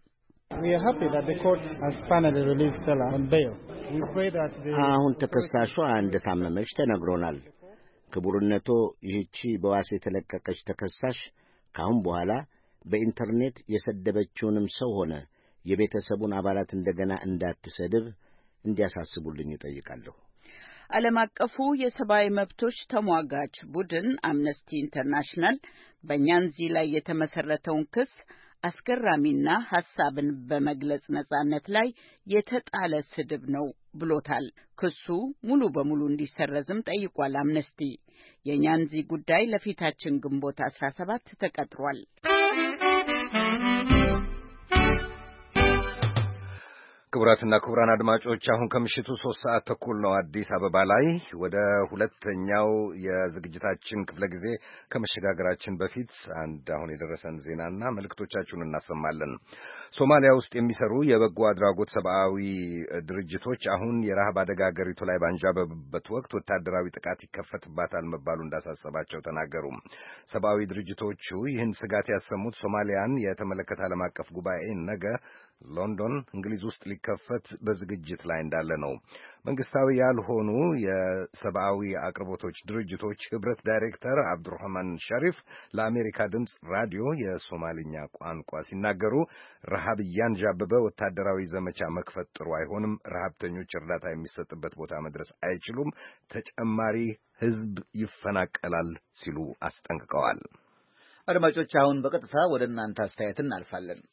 አሁን ተከሳሿ እንደታመመች ተነግሮናል። ክቡርነቶ፣ ይህቺ በዋስ የተለቀቀች ተከሳሽ ካሁን በኋላ በኢንተርኔት የሰደበችውንም ሰው ሆነ የቤተሰቡን አባላት እንደገና እንዳትሰድብ እንዲያሳስቡልኝ እጠይቃለሁ። ዓለም አቀፉ የሰብአዊ መብቶች ተሟጋች ቡድን አምነስቲ ኢንተርናሽናል በኛንዚ ላይ የተመሰረተውን ክስ አስገራሚና ሐሳብን በመግለጽ ነጻነት ላይ የተጣለ ስድብ ነው ብሎታል። ክሱ ሙሉ በሙሉ እንዲሰረዝም ጠይቋል። አምነስቲ የኛንዚ ጉዳይ ለፊታችን ግንቦት 17 ተቀጥሯል። ክቡራትና ክቡራን አድማጮች አሁን ከምሽቱ 3:30 ነው አዲስ አበባ ላይ። ወደ ሁለተኛው የዝግጅታችን ክፍለ ጊዜ ከመሸጋገራችን በፊት አንድ አሁን የደረሰን ዜናና መልእክቶቻችሁን እናሰማለን። ሶማሊያ ውስጥ የሚሰሩ የበጎ አድራጎት ሰብአዊ ድርጅቶች አሁን የረሃብ አደጋ አገሪቱ ላይ ባንዣበበበት ወቅት ወታደራዊ ጥቃት ይከፈትባታል መባሉ እንዳሳሰባቸው ተናገሩ። ሰብአዊ ድርጅቶቹ ይህን ስጋት ያሰሙት ሶማሊያን የተመለከተ ዓለም አቀፍ ጉባኤ ነገ ሎንዶን እንግሊዝ ውስጥ ሊከፈት በዝግጅት ላይ እንዳለ ነው። መንግስታዊ ያልሆኑ የሰብአዊ አቅርቦቶች ድርጅቶች ህብረት ዳይሬክተር አብዱራህማን ሸሪፍ ለአሜሪካ ድምፅ ራዲዮ የሶማሊኛ ቋንቋ ሲናገሩ ረሃብ እያንዣበበ ወታደራዊ ዘመቻ መክፈት ጥሩ አይሆንም፣ ረሃብተኞች እርዳታ የሚሰጥበት ቦታ መድረስ አይችሉም፣ ተጨማሪ ህዝብ ይፈናቀላል ሲሉ አስጠንቅቀዋል። አድማጮች አሁን በቀጥታ ወደ እናንተ አስተያየት እናልፋለን።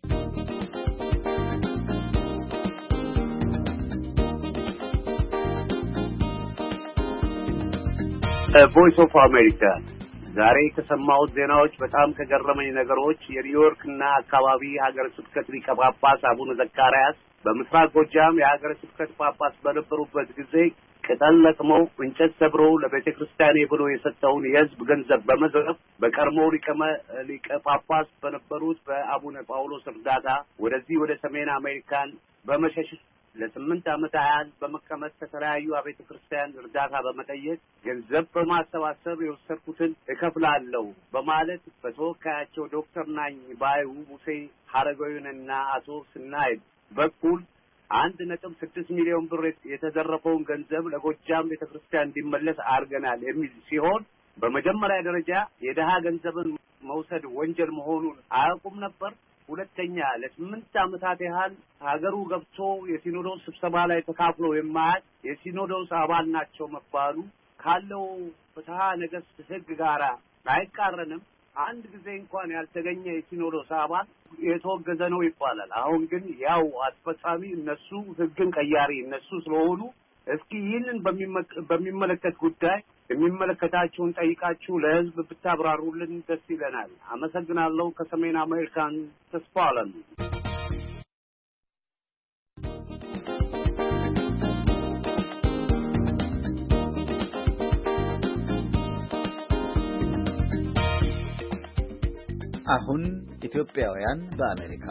ቮይስ ኦፍ አሜሪካ ዛሬ ከሰማሁት ዜናዎች በጣም ከገረመኝ ነገሮች የኒውዮርክና አካባቢ ሀገረ ስብከት ሊቀ ጳጳስ አቡነ ዘካርያስ በምስራቅ ጎጃም የሀገረ ስብከት ጳጳስ በነበሩበት ጊዜ ቅጠል ለቅመው እንጨት ሰብረው ለቤተ ክርስቲያኔ ብሎ የሰጠውን የህዝብ ገንዘብ በመዝረፍ በቀድሞው ሊቀ ጳጳስ በነበሩት በአቡነ ጳውሎስ እርዳታ ወደዚህ ወደ ሰሜን አሜሪካን በመሸሽ ለ8 ዓመት ያህል በመቀመጥ ከተለያዩ አብያተ ክርስቲያን እርዳታ በመጠየቅ ገንዘብ በማሰባሰብ የወሰድኩትን እከፍላለሁ በማለት በተወካያቸው ዶክተር ናኝ ባዩ ሙሴ ሀረጋዊንና አቶ ስናይል በኩል 1.6 ሚሊዮን ብር የተዘረፈውን ገንዘብ ለጎጃም ቤተክርስቲያን እንዲመለስ አድርገናል የሚል ሲሆን በመጀመሪያ ደረጃ የደሃ ገንዘብን መውሰድ ወንጀል መሆኑን አያውቁም ነበር። ሁለተኛ ለ8 ዓመታት ያህል ሀገሩ ገብቶ የሲኖዶስ ስብሰባ ላይ ተካፍሎ የማያውቅ የሲኖዶስ አባል ናቸው መባሉ ካለው ፍትሐ ነገሥት ሕግ ጋር አይቃረንም። አንድ ጊዜ እንኳን ያልተገኘ የሲኖዶስ አባል የተወገዘ ነው ይባላል። አሁን ግን ያው አስፈጻሚ እነሱ ሕግን ቀያሪ እነሱ ስለሆኑ እስኪ ይህንን በሚመለከት ጉዳይ የሚመለከታችሁን ጠይቃችሁ ለሕዝብ ብታብራሩልን ደስ ይለናል። አመሰግናለሁ። ከሰሜን አሜሪካን ተስፋ አለን። አሁን ኢትዮጵያውያን በአሜሪካ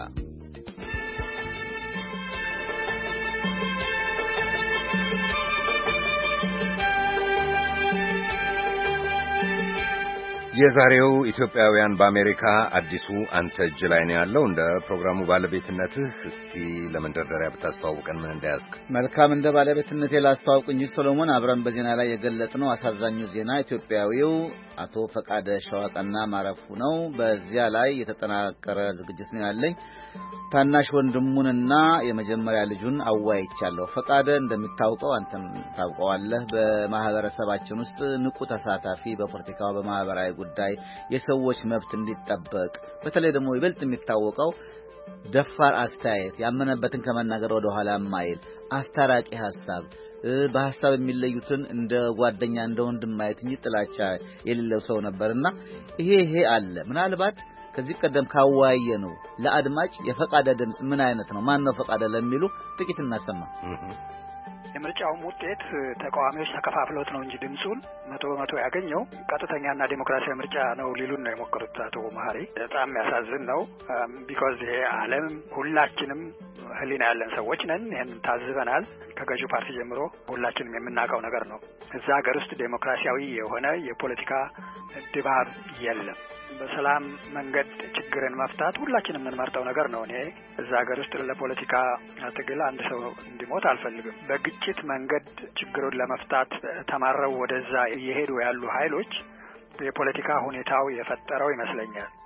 የዛሬው ኢትዮጵያውያን በአሜሪካ አዲሱ አንተ እጅ ላይ ነው ያለው። እንደ ፕሮግራሙ ባለቤትነትህ እስቲ ለመንደርደሪያ ብታስተዋውቀን ምን እንደያዝክ። መልካም፣ እንደ ባለቤትነቴ ላስተዋውቅ እንጂ ሰሎሞን፣ አብረን በዜና ላይ የገለጽነው አሳዛኙ ዜና ኢትዮጵያዊው አቶ ፈቃደ ሸዋቀና ማረፉ ነው። በዚያ ላይ የተጠናቀረ ዝግጅት ነው ያለኝ። ታናሽ ወንድሙንና የመጀመሪያ ልጁን አዋይቻለሁ። ፈቃደ እንደሚታወቀው አንተም ታውቀዋለህ፣ በማህበረሰባችን ውስጥ ንቁ ተሳታፊ፣ በፖለቲካው በማህበራዊ ጉዳይ የሰዎች መብት እንዲጠበቅ በተለይ ደግሞ ይበልጥ የሚታወቀው ደፋር አስተያየት፣ ያመነበትን ከመናገር ወደ ኋላ ማይል አስታራቂ ሐሳብ፣ በሐሳብ የሚለዩትን እንደ ጓደኛ እንደ ወንድም ማየት እንጂ ጥላቻ የሌለው ሰው ነበርና ይሄ አለ። ምናልባት ከዚህ ቀደም ካዋየ ነው ለአድማጭ የፈቃደ ድምጽ ምን አይነት ነው? ማን ነው ፈቃደ ለሚሉ ጥቂት እናሰማ። የምርጫውም ውጤት ተቃዋሚዎች ተከፋፍለውት ነው እንጂ ድምጹን 100% ያገኘው ቀጥተኛና ዲሞክራሲያዊ ምርጫ ነው ሊሉን ነው የሞከሩት አቶ መሐሪ። በጣም የሚያሳዝን ነው። ቢኮዝ ይሄ ዓለም ሁላችንም ህሊና ያለን ሰዎች ነን። ይሄን ታዝበናል። ከገዢው ፓርቲ ጀምሮ ሁላችንም የምናውቀው ነገር ነው። እዛ ሀገር ውስጥ ዲሞክራሲያዊ የሆነ የፖለቲካ ድባብ የለም። በሰላም መንገድ ችግርን መፍታት ሁላችንም የምንመርጠው ነገር ነው። እኔ እዛ ሀገር ውስጥ ለፖለቲካ ትግል አንድ ሰው እንዲሞት አልፈልግም። በግጭት መንገድ ችግሩን ለመፍታት ተማረው ወደዛ እየሄዱ ያሉ ኃይሎች የፖለቲካ ሁኔታው የፈጠረው ይመስለኛል።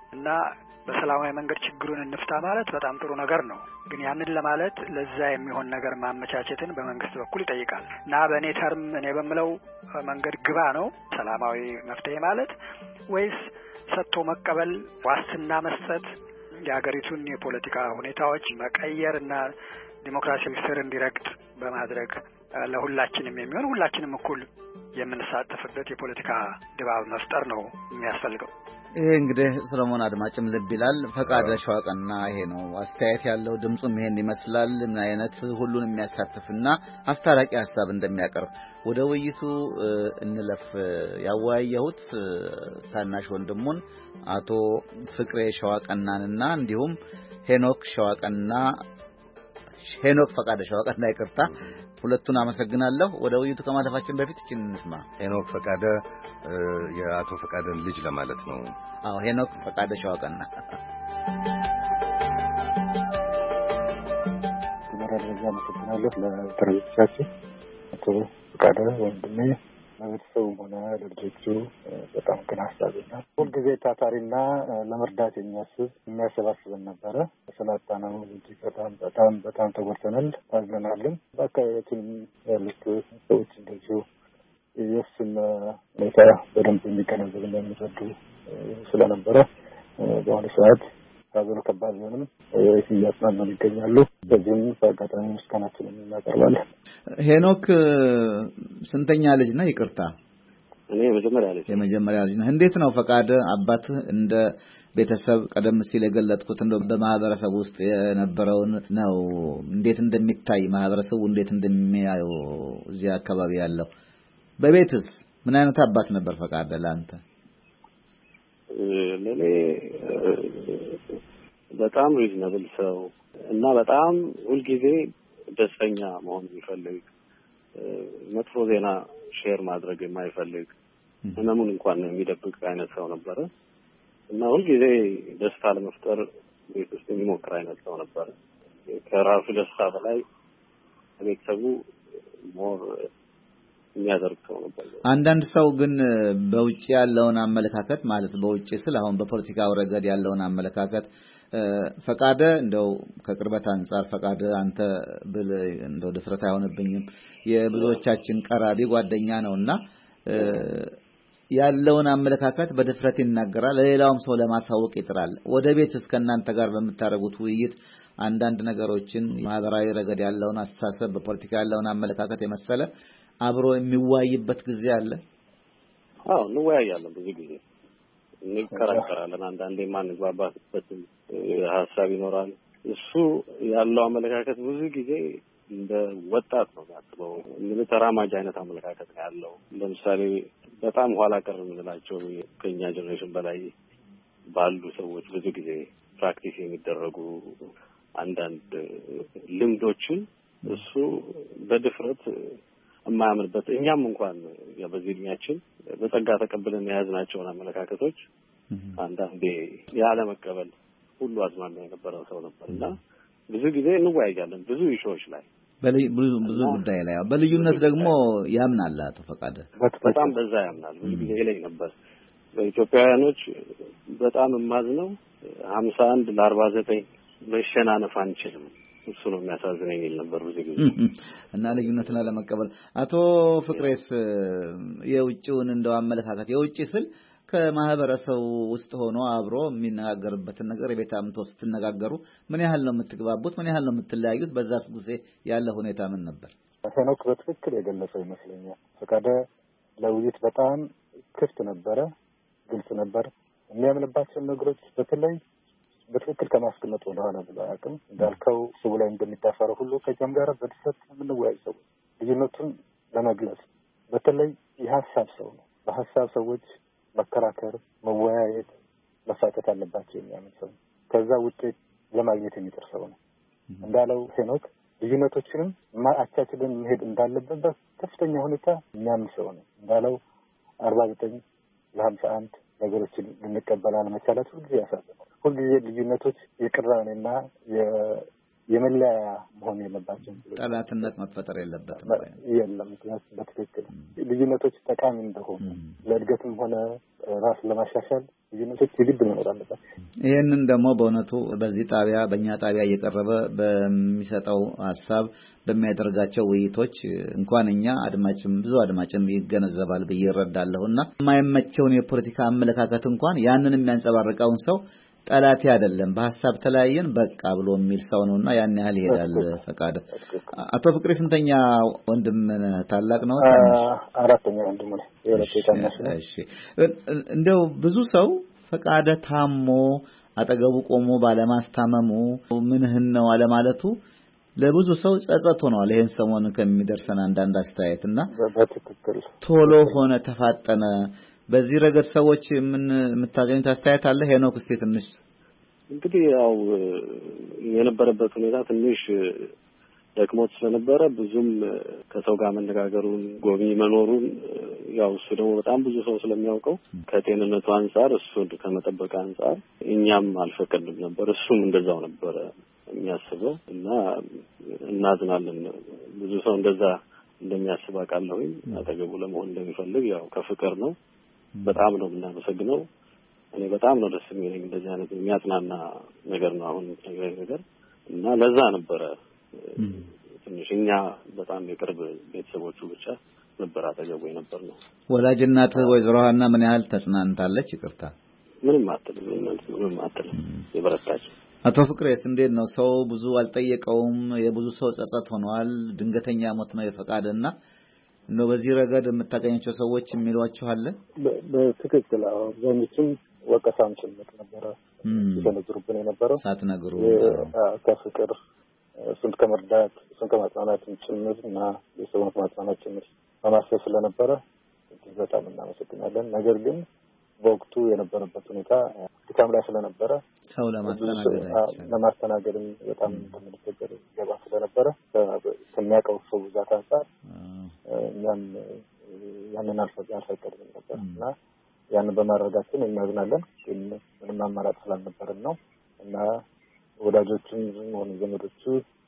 እና በሰላማዊ መንገድ ችግሩን እንፍታ ማለት በጣም ጥሩ ነገር ነው። ግን ያንን ለማለት ለዛ የሚሆን ነገር ማመቻቸትን በመንግስት በኩል ይጠይቃል እና በእኔ ተርም እኔ በምለው መንገድ ግባ ነው ሰላማዊ መፍትሄ ማለት ወይስ ሰጥቶ መቀበል፣ ዋስትና መስጠት፣ የሀገሪቱን የፖለቲካ ሁኔታዎች መቀየር እና ዲሞክራሲያዊ ስር እንዲረግጥ በማድረግ ለሁላችንም የሚሆን ሁላችንም እኩል የምንሳተፍበት የፖለቲካ ድባብ መፍጠር ነው የሚያስፈልገው። ይሄ እንግዲህ ሰሎሞን አድማጭም ልብ ይላል። ፈቃደ ሸዋቀና ይሄ ነው አስተያየት ያለው ድምጹም ይሄን ይመስላል። ምን አይነት ሁሉን የሚያሳትፍና አስታራቂ ሐሳብ እንደሚያቀርብ ወደ ውይይቱ እንለፍ። ያወያየሁት ታናሽ ወንድሙን አቶ ፍቅሬ ሸዋቀናንና እንዲሁም ሄኖክ ፈቃደ ሸዋቀና ይቅርታ፣ ሁለቱን አመሰግናለሁ። ወደ ውይይቱ ከማለፋችን በፊት እቺን እንስማ። ሄኖክ ፈቃደ የአቶ ፈቃደን ልጅ ለማለት ነው። አዎ ሄኖክ ፈቃደ ሸዋቀና። ተመራረጃ አመሰግናለሁ ለተረጃችን አቶ ፈቃደ ወንድሜ ለቤተሰቡም ሆነ ለልጆቹ በጣም ግን ሀሳቢና ሁልጊዜ ታታሪና ለመርዳት የሚያሰባስበን ነበረ። ስላጣነው እጅግ በጣም ተጎድተናል፣ ታዝነናልም። በአካባቢያችን ያሉት ሰዎች እንደዚሁ የእሱን ሁኔታ በደንብ የሚገነዘብ እንደሚረዱ ስለነበረ በአሁኑ ሰዓት ሀዘኑ ከባድ ቢሆንም እያጽናኑን ይገኛሉ። በዚህም በአጋጣሚ ምስጋናችንን እናቀርባለን። ሄኖክ ስንተኛ ልጅ ነህ? ይቅርታ እኔ የመጀመሪያ ልጅ ነህ። እንዴት ነው ፈቃደ አባትህ እንደ ቤተሰብ ቀደም ሲል የገለጥኩት እንደው በማህበረሰብ ውስጥ የነበረውን ነው እንዴት እንደሚታይ ማህበረሰቡ እንዴት እንደሚያየው እዚህ አካባቢ ያለው በቤትስ ምን አይነት አባት ነበር ፈቃደ ለአንተ? ለኔ በጣም ሪዝነብል ሰው እና በጣም ሁልጊዜ ደስተኛ መሆን የሚፈልግ መጥፎ ዜና ሼር ማድረግ የማይፈልግ ህመሙን እንኳን የሚደብቅ አይነት ሰው ነበረ እና ሁልጊዜ ደስታ ለመፍጠር ቤት ውስጥ የሚሞክር አይነት ሰው ነበረ። ከራሱ ደስታ በላይ ቤተሰቡ ሞር የሚያደርግ ሰው ነበር። አንዳንድ ሰው ግን በውጭ ያለውን አመለካከት ማለት በውጭ ስለ አሁን በፖለቲካው ረገድ ያለውን አመለካከት ፈቃደ እንደው ከቅርበት አንፃር ፈቃደ አንተ ብል እንደው ድፍረት አይሆንብኝም የብዙዎቻችን ቀራቢ ጓደኛ ነውና ያለውን አመለካከት በድፍረት ይናገራል፣ ለሌላውም ሰው ለማሳወቅ ይጥራል። ወደ ቤት እስከናንተ ጋር በመታረጉት ውይይት አንዳንድ ነገሮችን ማህበራዊ ረገድ ያለውን አስተሳሰብ በፖለቲካ ያለውን አመለካከት የመሰለ አብሮ የሚዋይበት ጊዜ አለ? አዎ እንወያያለን፣ ብዙ ጊዜ እንከራከራለን። አንዳንዴ ማንግባባበት ሀሳብ ይኖራል። እሱ ያለው አመለካከት ብዙ ጊዜ እንደ ወጣት ነው የሚያስበው። ምን ተራማጅ አይነት አመለካከት ነው ያለው። ለምሳሌ በጣም ኋላ ቀር የምንላቸው ከኛ ጀነሬሽን በላይ ባሉ ሰዎች ብዙ ጊዜ ፕራክቲስ የሚደረጉ አንዳንድ ልምዶችን እሱ በድፍረት የማያምንበት እኛም እንኳን በዚህ እድሜያችን በጸጋ ተቀብለን የያዝናቸውን አመለካከቶች አንዳንዴ ያለ መቀበል ሁሉ አዝማሚያ የነበረው ሰው ነበርና ብዙ ጊዜ እንወያያለን ብዙ ኢሹዎች ላይ ብዙ ጉዳይ ላይ በልዩነት ደግሞ ያምናል አቶ ፈቃደ በጣም በዛ ያምናል። ብዙ ጊዜ ይለኝ ነበር በኢትዮጵያውያኖች በጣም የማዝነው 51 ለ49 መሸናነፍ አንችልም፣ እሱ ነው የሚያሳዝነኝ ይል ነበር ብዙ ጊዜ እና ልዩነትን ለመቀበል። አቶ ፍቅሬስ የውጭውን እንደው አመለካከት የውጭ ስል ከማህበረሰቡ ውስጥ ሆኖ አብሮ የሚነጋገርበትን ነገር የቤት አምጥቶ ስትነጋገሩ ምን ያህል ነው የምትግባቡት? ምን ያህል ነው የምትለያዩት? በዛስ ጊዜ ያለ ሁኔታ ምን ነበር? ሄኖክ በትክክል የገለጸው ይመስለኛል። ፈቃደ ለውይይት በጣም ክፍት ነበረ፣ ግልጽ ነበር። የሚያምንባቸው ነገሮች በተለይ በትክክል ከማስቀመጥ ወደኋላ ብሎ አያውቅም። እንዳልከው ስቡ ላይ እንደሚታፈረው ሁሉ ከኛም ጋር በድፍረት የምንወያይ ሰዎች ልዩነቱን ለመግለጽ በተለይ የሀሳብ ሰው ነው። በሀሳብ ሰዎች መከራከር፣ መወያየት፣ መሳተፍ አለባቸው የሚያምን ሰው ነው። ከዛ ውጤት ለማግኘት የሚጥር ሰው ነው። እንዳለው ሄኖክ ልዩነቶችንም አቻችለን መሄድ እንዳለበት በከፍተኛ ሁኔታ የሚያምን ሰው ነው። እንዳለው 49 ለ51 ነገሮችን ልንቀበል አለመቻላቸው ሁልጊዜ ያሳዝናል። ሁልጊዜ ልዩነቶች የቅራኔና የመለያ መሆን የለባቸው። ጠላትነት መፈጠር የለበትም። የለም። በትክክል ልዩነቶች ጠቃሚ እንደሆኑ ለእድገትም ሆነ ራስን ለማሻሻል ልዩነቶች የግድ መኖር አለበት። ይሄንን ደግሞ በእውነቱ በዚህ ጣቢያ በእኛ ጣቢያ እየቀረበ በሚሰጠው ሐሳብ በሚያደርጋቸው ውይይቶች እንኳን እኛ አድማጭም ብዙ አድማጭም ይገነዘባል ብዬ እረዳለሁና የማይመቸውን የፖለቲካ አመለካከት እንኳን ያንን የሚያንጸባርቀውን ሰው ጠላቴ አይደለም በሐሳብ ተለያየን በቃ ብሎ የሚል ሰው ነውና ያን ያህል ይሄዳል። ፈቃደ አቶ ፍቅሬ ስንተኛ ወንድም ታላቅ ነው? አራተኛ ወንድም ነው። የሁለት ታናሽ ነው። እሺ እንደው ብዙ ሰው ፈቃደ ታሞ አጠገቡ ቆሞ ባለማስታመሙ ምንህን ነው አለማለቱ ለብዙ ሰው ጸጸት ሆኗል። ይሄን ሰሞን ከሚደርሰን አንዳንድ አስተያየትና በትክክል ቶሎ ሆነ ተፋጠነ። በዚህ ረገድ ሰዎች ምን የምታገኙት አስተያየት አለ? ሄኖክ እስቲ ትንሽ እንግዲህ ያው የነበረበት ሁኔታ ትንሽ ደክሞት ስለነበረ ብዙም ከሰው ጋር መነጋገሩን ጎብኚ መኖሩን ያው እሱ ደግሞ በጣም ብዙ ሰው ስለሚያውቀው ከጤንነቱ አንፃር እሱን ከመጠበቅ አንፃር እኛም አልፈቀድንም ነበር። እሱም እንደዛው ነበረ የሚያስበው እና እናዝናለን። ብዙ ሰው እንደዛ እንደሚያስብ አውቃለሁኝ። አጠገቡ ለመሆን እንደሚፈልግ ያው ከፍቅር ነው። በጣም ነው የምናመሰግነው። እኔ በጣም ነው ደስ የሚለኝ እንደዚህ አይነት የሚያጽናና ነገር ነው አሁን ነገር እና ለዛ ነበረ ትንሽ እኛ በጣም የቅርብ ቤተሰቦቹ ብቻ ነበር አጠገቡ የነበር ነው። ወላጅ እናት ወይዘሮ ሀና ምን ያህል ተጽናንታለች? ይቅርታ ምንም አትልም የበረታች። አቶ ፍቅሬስ እንዴት ነው? ሰው ብዙ አልጠየቀውም። የብዙ ሰው ጸጸት ሆኗል። ድንገተኛ ሞት ነው የፈቃደና ነው። በዚህ ረገድ የምታገኛቸው ሰዎች የሚሏችሁ አለ? በትክክል አብዛኞቹም ወቀሳም ጭምር ነበረ ሲሰነዝሩብን የነበረው ሳትነግሩ ከፍቅር እሱን ከመርዳት እሱን ከማጽናናትም ጭምር እና የሰውን ማጽናናት ጭምር በማሰብ ስለነበረ በጣም እናመሰግናለን። ነገር ግን በወቅቱ የነበረበት ሁኔታ ድካም ላይ ስለነበረ ሰው ለማስተናገድም በጣም እንደምንቸገር ገባ ስለነበረ ከሚያውቀው ሰው ብዛት አንጻር እኛም ያንን አልፈቀድንም ነበር እና ያንን በማድረጋችን እናዝናለን። ግን ምንም አማራጭ ስላልነበረን ነው እና ወዳጆቹም ሆኑ ዘመዶቹ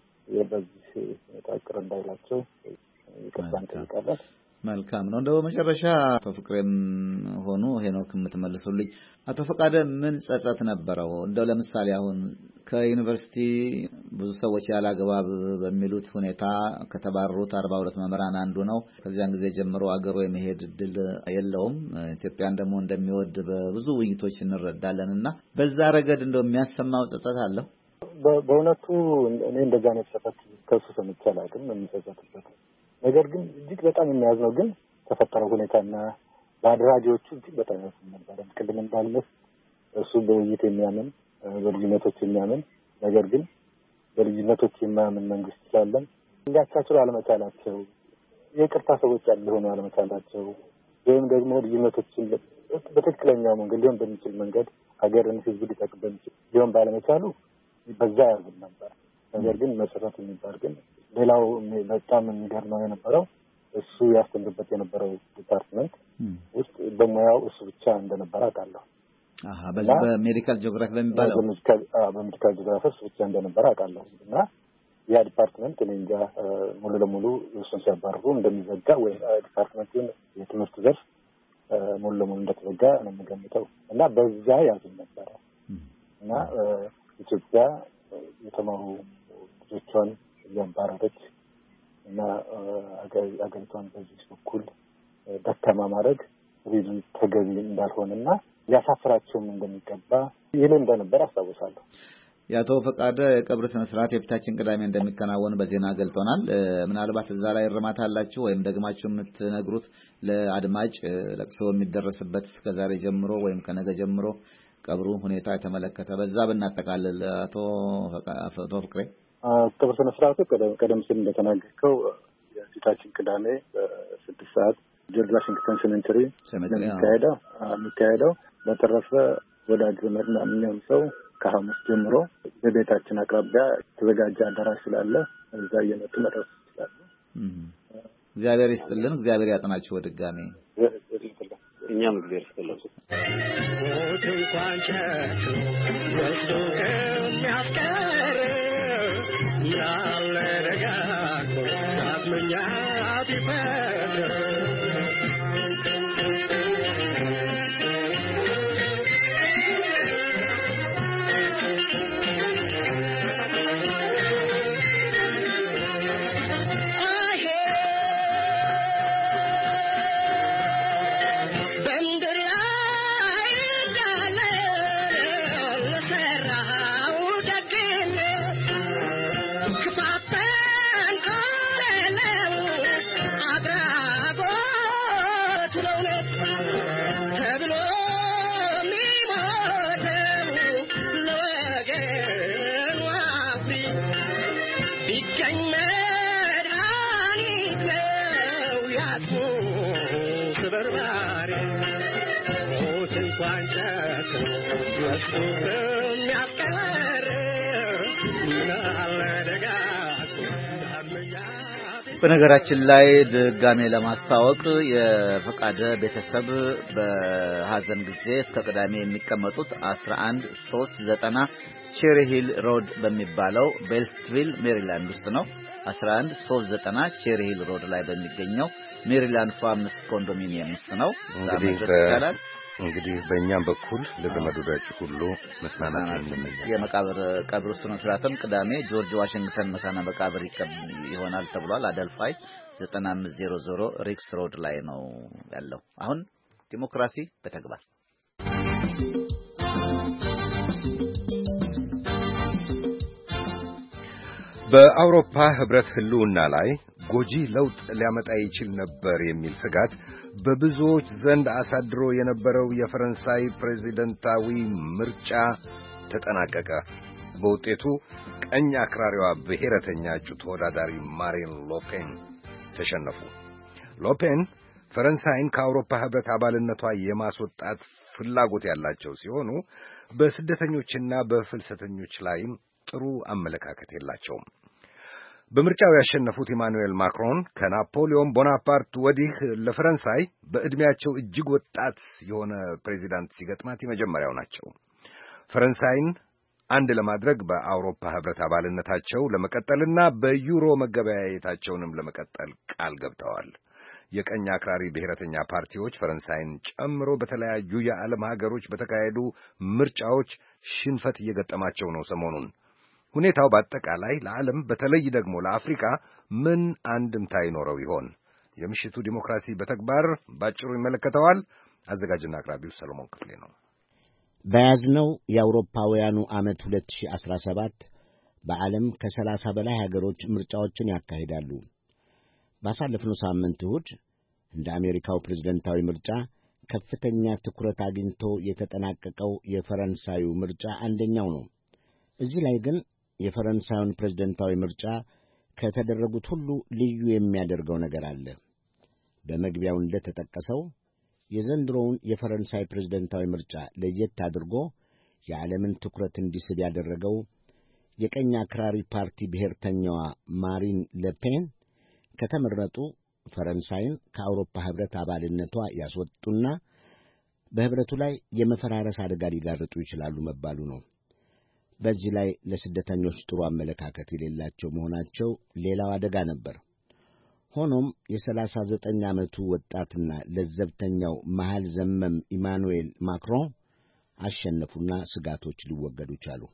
በዚህ ሁኔታ ቅር እንዳይላቸው ይቅርታ እንጠይቃለን። መልካም ነው። እንደው መጨረሻ አቶ ፍቅሬም ሆኑ ሄኖክ የምትመልሱልኝ አቶ ፈቃደ ምን ጸጸት ነበረው? እንደው ለምሳሌ አሁን ከዩኒቨርሲቲ ብዙ ሰዎች ያላግባብ በሚሉት ሁኔታ ከተባረሩት 42 መምህራን አንዱ ነው። ከዚያን ጊዜ ጀምሮ አገሩ የመሄድ እድል የለውም። ኢትዮጵያን ደግሞ እንደሚወድ በብዙ ውይይቶች እንረዳለንና በዛ ረገድ እንደው የሚያሰማው ጸጸት አለው? በእውነቱ እኔ እንደዛ ነው ጸጸት ከሱ ሰምቼ አላውቅም የሚጸጸትበት። ነገር ግን እጅግ በጣም የሚያዝነው ግን ተፈጠረው ሁኔታና በአድራጊዎቹ እጅግ በጣም ያዝን ነበር። ቅድም እንዳልኩት እሱ በውይይት የሚያምን በልዩነቶች የሚያምን ነገር ግን በልዩነቶች የማያምን መንግስት ስላለን ሊያቻችሉ አለመቻላቸው፣ የቅርታ ሰዎች ያልሆኑ አለመቻላቸው ወይም ደግሞ ልዩነቶችን በትክክለኛው መንገድ ሊሆን በሚችል መንገድ ሀገርን ህዝብ ሊጠቅም በሚችል ሊሆን ባለመቻሉ በዛ ያዝን ነበር። ነገር ግን መሰረት የሚባል ግን ሌላው በጣም የሚገርመው የነበረው እሱ ያስተምርበት የነበረው ዲፓርትመንት ውስጥ በሙያው እሱ ብቻ እንደነበረ አውቃለሁ። በሜዲካል ጂኦግራፊ በሚባለው በሜዲካል ጂኦግራፊ እሱ ብቻ እንደነበረ አውቃለሁ እና ያ ዲፓርትመንት እኔ እንጃ ሙሉ ለሙሉ እሱን ሲያባርሩ እንደሚዘጋ ወይ ዲፓርትመንቱን የትምህርት ዘርፍ ሙሉ ለሙሉ እንደተዘጋ ነው የምገምተው እና በዛ ያዝን ነበረ እና ኢትዮጵያ የተማሩ ልጆቿን እያባረረች እና አገሪቷን በዚህ በኩል ደካማ ማድረግ ሪሊ ተገቢ እንዳልሆነና ሊያሳፍራቸውም እንደሚገባ ይል እንደነበር አስታውሳለሁ። የአቶ ፈቃደ የቀብር ስነ ስርዓት የፊታችን ቅዳሜ እንደሚከናወን በዜና ገልጦናል። ምናልባት እዛ ላይ እርማት አላችሁ ወይም ደግማችሁ የምትነግሩት ለአድማጭ ለቅሶ የሚደረስበት ከዛሬ ጀምሮ ወይም ከነገ ጀምሮ ቀብሩ ሁኔታ የተመለከተ በዛ ብናጠቃልል አቶ ፍቅሬ? ቀብር ስነ ስርዓቱ ቀደም ሲል እንደተናገርከው የፊታችን ቅዳሜ በ6 ሰዓት ጆርጅ ዋሽንግተን ሴሜንተሪ የሚካሄደው። በተረፈ ወዳጅ ዘመድ ማንኛውም ሰው ከሐሙስ ጀምሮ በቤታችን አቅራቢያ የተዘጋጀ አዳራሽ ስላለ እዛ እየመጡ መድረስ ይችላሉ። እግዚአብሔር ይስጥልን። እግዚአብሔር ያጽናችሁ በድጋሚ እኛም እግዚአብሔር ይስጥልን። ወስዶ ከሚያስቀር ያለ ደጋግ ዳግመኛ ቢፈጥር በነገራችን ላይ ድጋሜ ለማስታወቅ የፈቃደ ቤተሰብ በሐዘን ጊዜ እስከ ቅዳሜ የሚቀመጡት 11390 ቼሪ ሂል ሮድ በሚባለው ቤልስቪል ሜሪላንድ ውስጥ ነው። 11390 ቼሪ ሂል ሮድ ላይ በሚገኘው ሜሪላንድ ፋርምስ ኮንዶሚኒየም ውስጥ ነው። እንግዲህ በእኛም በኩል ለዘመዶች ሁሉ መጽናናትን እንመኛለን። የመቃብር ቀብር ስነ ስርዓትም ቅዳሜ ጆርጅ ዋሽንግተን መካነ መቃብር ይሆናል ተብሏል። አደልፋይ 9500 ሪክስ ሮድ ላይ ነው ያለው። አሁን ዲሞክራሲ በተግባር በአውሮፓ ህብረት ህልውና ላይ ጎጂ ለውጥ ሊያመጣ ይችል ነበር የሚል ስጋት በብዙዎች ዘንድ አሳድሮ የነበረው የፈረንሳይ ፕሬዝደንታዊ ምርጫ ተጠናቀቀ። በውጤቱ ቀኝ አክራሪዋ ብሔረተኛ እጩ ተወዳዳሪ ማሪን ሎፔን ተሸነፉ። ሎፔን ፈረንሳይን ከአውሮፓ ህብረት አባልነቷ የማስወጣት ፍላጎት ያላቸው ሲሆኑ በስደተኞችና በፍልሰተኞች ላይም ጥሩ አመለካከት የላቸውም። በምርጫው ያሸነፉት ኢማኑኤል ማክሮን ከናፖሊዮን ቦናፓርት ወዲህ ለፈረንሳይ በዕድሜያቸው እጅግ ወጣት የሆነ ፕሬዚዳንት ሲገጥማት የመጀመሪያው ናቸው። ፈረንሳይን አንድ ለማድረግ በአውሮፓ ህብረት አባልነታቸው ለመቀጠልና በዩሮ መገበያየታቸውንም ለመቀጠል ቃል ገብተዋል። የቀኝ አክራሪ ብሔረተኛ ፓርቲዎች ፈረንሳይን ጨምሮ በተለያዩ የዓለም ሀገሮች በተካሄዱ ምርጫዎች ሽንፈት እየገጠማቸው ነው ሰሞኑን። ሁኔታው በአጠቃላይ ለዓለም በተለይ ደግሞ ለአፍሪካ ምን አንድምታ ይኖረው ይሆን? የምሽቱ ዲሞክራሲ በተግባር ባጭሩ ይመለከተዋል። አዘጋጅና አቅራቢው ሰሎሞን ክፍሌ ነው። በያዝነው የአውሮፓውያኑ ዓመት 2017 በዓለም ከ30 በላይ ሀገሮች ምርጫዎችን ያካሂዳሉ። ባሳለፍነው ሳምንት እሁድ እንደ አሜሪካው ፕሬዝደንታዊ ምርጫ ከፍተኛ ትኩረት አግኝቶ የተጠናቀቀው የፈረንሳዩ ምርጫ አንደኛው ነው። እዚህ ላይ ግን የፈረንሳዩን ፕሬዝደንታዊ ምርጫ ከተደረጉት ሁሉ ልዩ የሚያደርገው ነገር አለ። በመግቢያው እንደተጠቀሰው የዘንድሮውን የፈረንሳይ ፕሬዝደንታዊ ምርጫ ለየት አድርጎ የዓለምን ትኩረት እንዲስብ ያደረገው የቀኝ አክራሪ ፓርቲ ብሔርተኛዋ ማሪን ለፔን ከተመረጡ ፈረንሳይን ከአውሮፓ ህብረት አባልነቷ ያስወጡና በህብረቱ ላይ የመፈራረስ አደጋ ሊጋርጡ ይችላሉ መባሉ ነው። በዚህ ላይ ለስደተኞች ጥሩ አመለካከት የሌላቸው መሆናቸው ሌላው አደጋ ነበር። ሆኖም የ39 ዓመቱ ወጣትና ለዘብተኛው መሃል ዘመም ኢማኑኤል ማክሮን አሸነፉና ስጋቶች ሊወገዱ ቻሉ።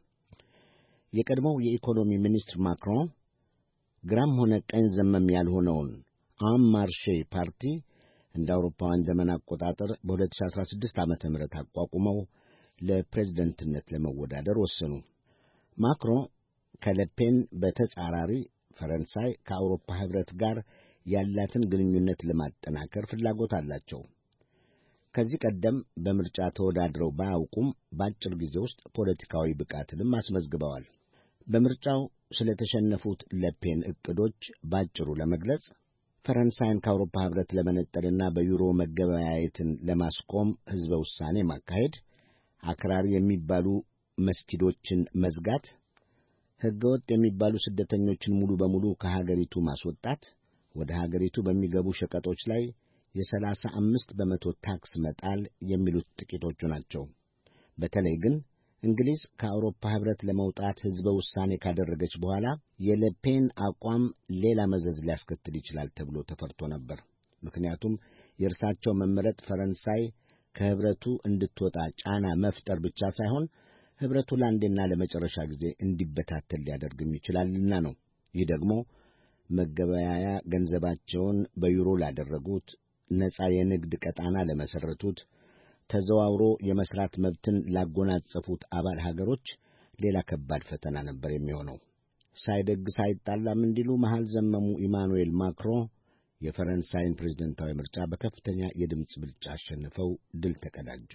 የቀድሞው የኢኮኖሚ ሚኒስትር ማክሮን ግራም ሆነ ቀኝ ዘመም ያልሆነውን አን ማርሼ ፓርቲ እንደ አውሮፓውያን ዘመን አቆጣጠር በ2016 ዓመተ ምህረት አቋቁመው ለፕሬዝደንትነት ለመወዳደር ወሰኑ። ማክሮን ከለፔን በተጻራሪ ፈረንሳይ ከአውሮፓ ህብረት ጋር ያላትን ግንኙነት ለማጠናከር ፍላጎት አላቸው። ከዚህ ቀደም በምርጫ ተወዳድረው ባያውቁም በአጭር ጊዜ ውስጥ ፖለቲካዊ ብቃትንም አስመዝግበዋል። በምርጫው ስለተሸነፉት ለፔን ዕቅዶች ባጭሩ ለመግለጽ ፈረንሳይን ከአውሮፓ ህብረት ለመነጠልና በዩሮ መገበያየትን ለማስቆም ሕዝበ ውሳኔ ማካሄድ፣ አክራሪ የሚባሉ መስጊዶችን መዝጋት፣ ሕገወጥ የሚባሉ ስደተኞችን ሙሉ በሙሉ ከሀገሪቱ ማስወጣት፣ ወደ ሀገሪቱ በሚገቡ ሸቀጦች ላይ የ35 በመቶ ታክስ መጣል የሚሉት ጥቂቶቹ ናቸው። በተለይ ግን እንግሊዝ ከአውሮፓ ህብረት ለመውጣት ሕዝበ ውሳኔ ካደረገች በኋላ የለፔን አቋም ሌላ መዘዝ ሊያስከትል ይችላል ተብሎ ተፈርቶ ነበር። ምክንያቱም የእርሳቸው መመረጥ ፈረንሳይ ከህብረቱ እንድትወጣ ጫና መፍጠር ብቻ ሳይሆን ህብረቱ ለአንዴና ለመጨረሻ ጊዜ እንዲበታተል ሊያደርግም ይችላልና ነው። ይህ ደግሞ መገበያያ ገንዘባቸውን በዩሮ ላደረጉት፣ ነጻ የንግድ ቀጣና ለመሰረቱት፣ ተዘዋውሮ የመስራት መብትን ላጎናጸፉት አባል ሀገሮች ሌላ ከባድ ፈተና ነበር የሚሆነው። ሳይደግስ አይጣላም እንዲሉ መሃል ዘመሙ ኢማኑኤል ማክሮን የፈረንሳይን ፕሬዝደንታዊ ምርጫ በከፍተኛ የድምፅ ብልጫ አሸንፈው ድል ተቀዳጁ።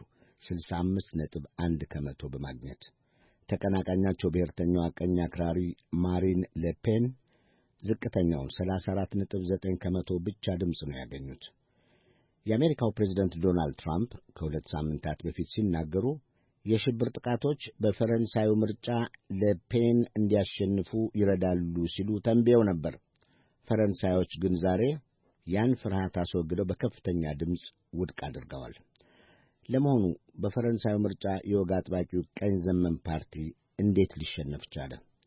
65.1 ከመቶ በማግኘት ተቀናቃኛቸው ብሔርተኛዋ ቀኝ አክራሪ ማሪን ለፔን ዝቅተኛውን 34.9 ከመቶ ብቻ ድምፅ ነው ያገኙት። የአሜሪካው ፕሬዝደንት ዶናልድ ትራምፕ ከሁለት ሳምንታት በፊት ሲናገሩ የሽብር ጥቃቶች በፈረንሳዩ ምርጫ ለፔን እንዲያሸንፉ ይረዳሉ ሲሉ ተንብየው ነበር። ፈረንሳዮች ግን ዛሬ ያን ፍርሃት አስወግደው በከፍተኛ ድምፅ ውድቅ አድርገዋል። ለመሆኑ በፈረንሳዩ ምርጫ የወግ አጥባቂው ቀኝ ዘመም ፓርቲ እንዴት ሊሸነፍ ቻለ?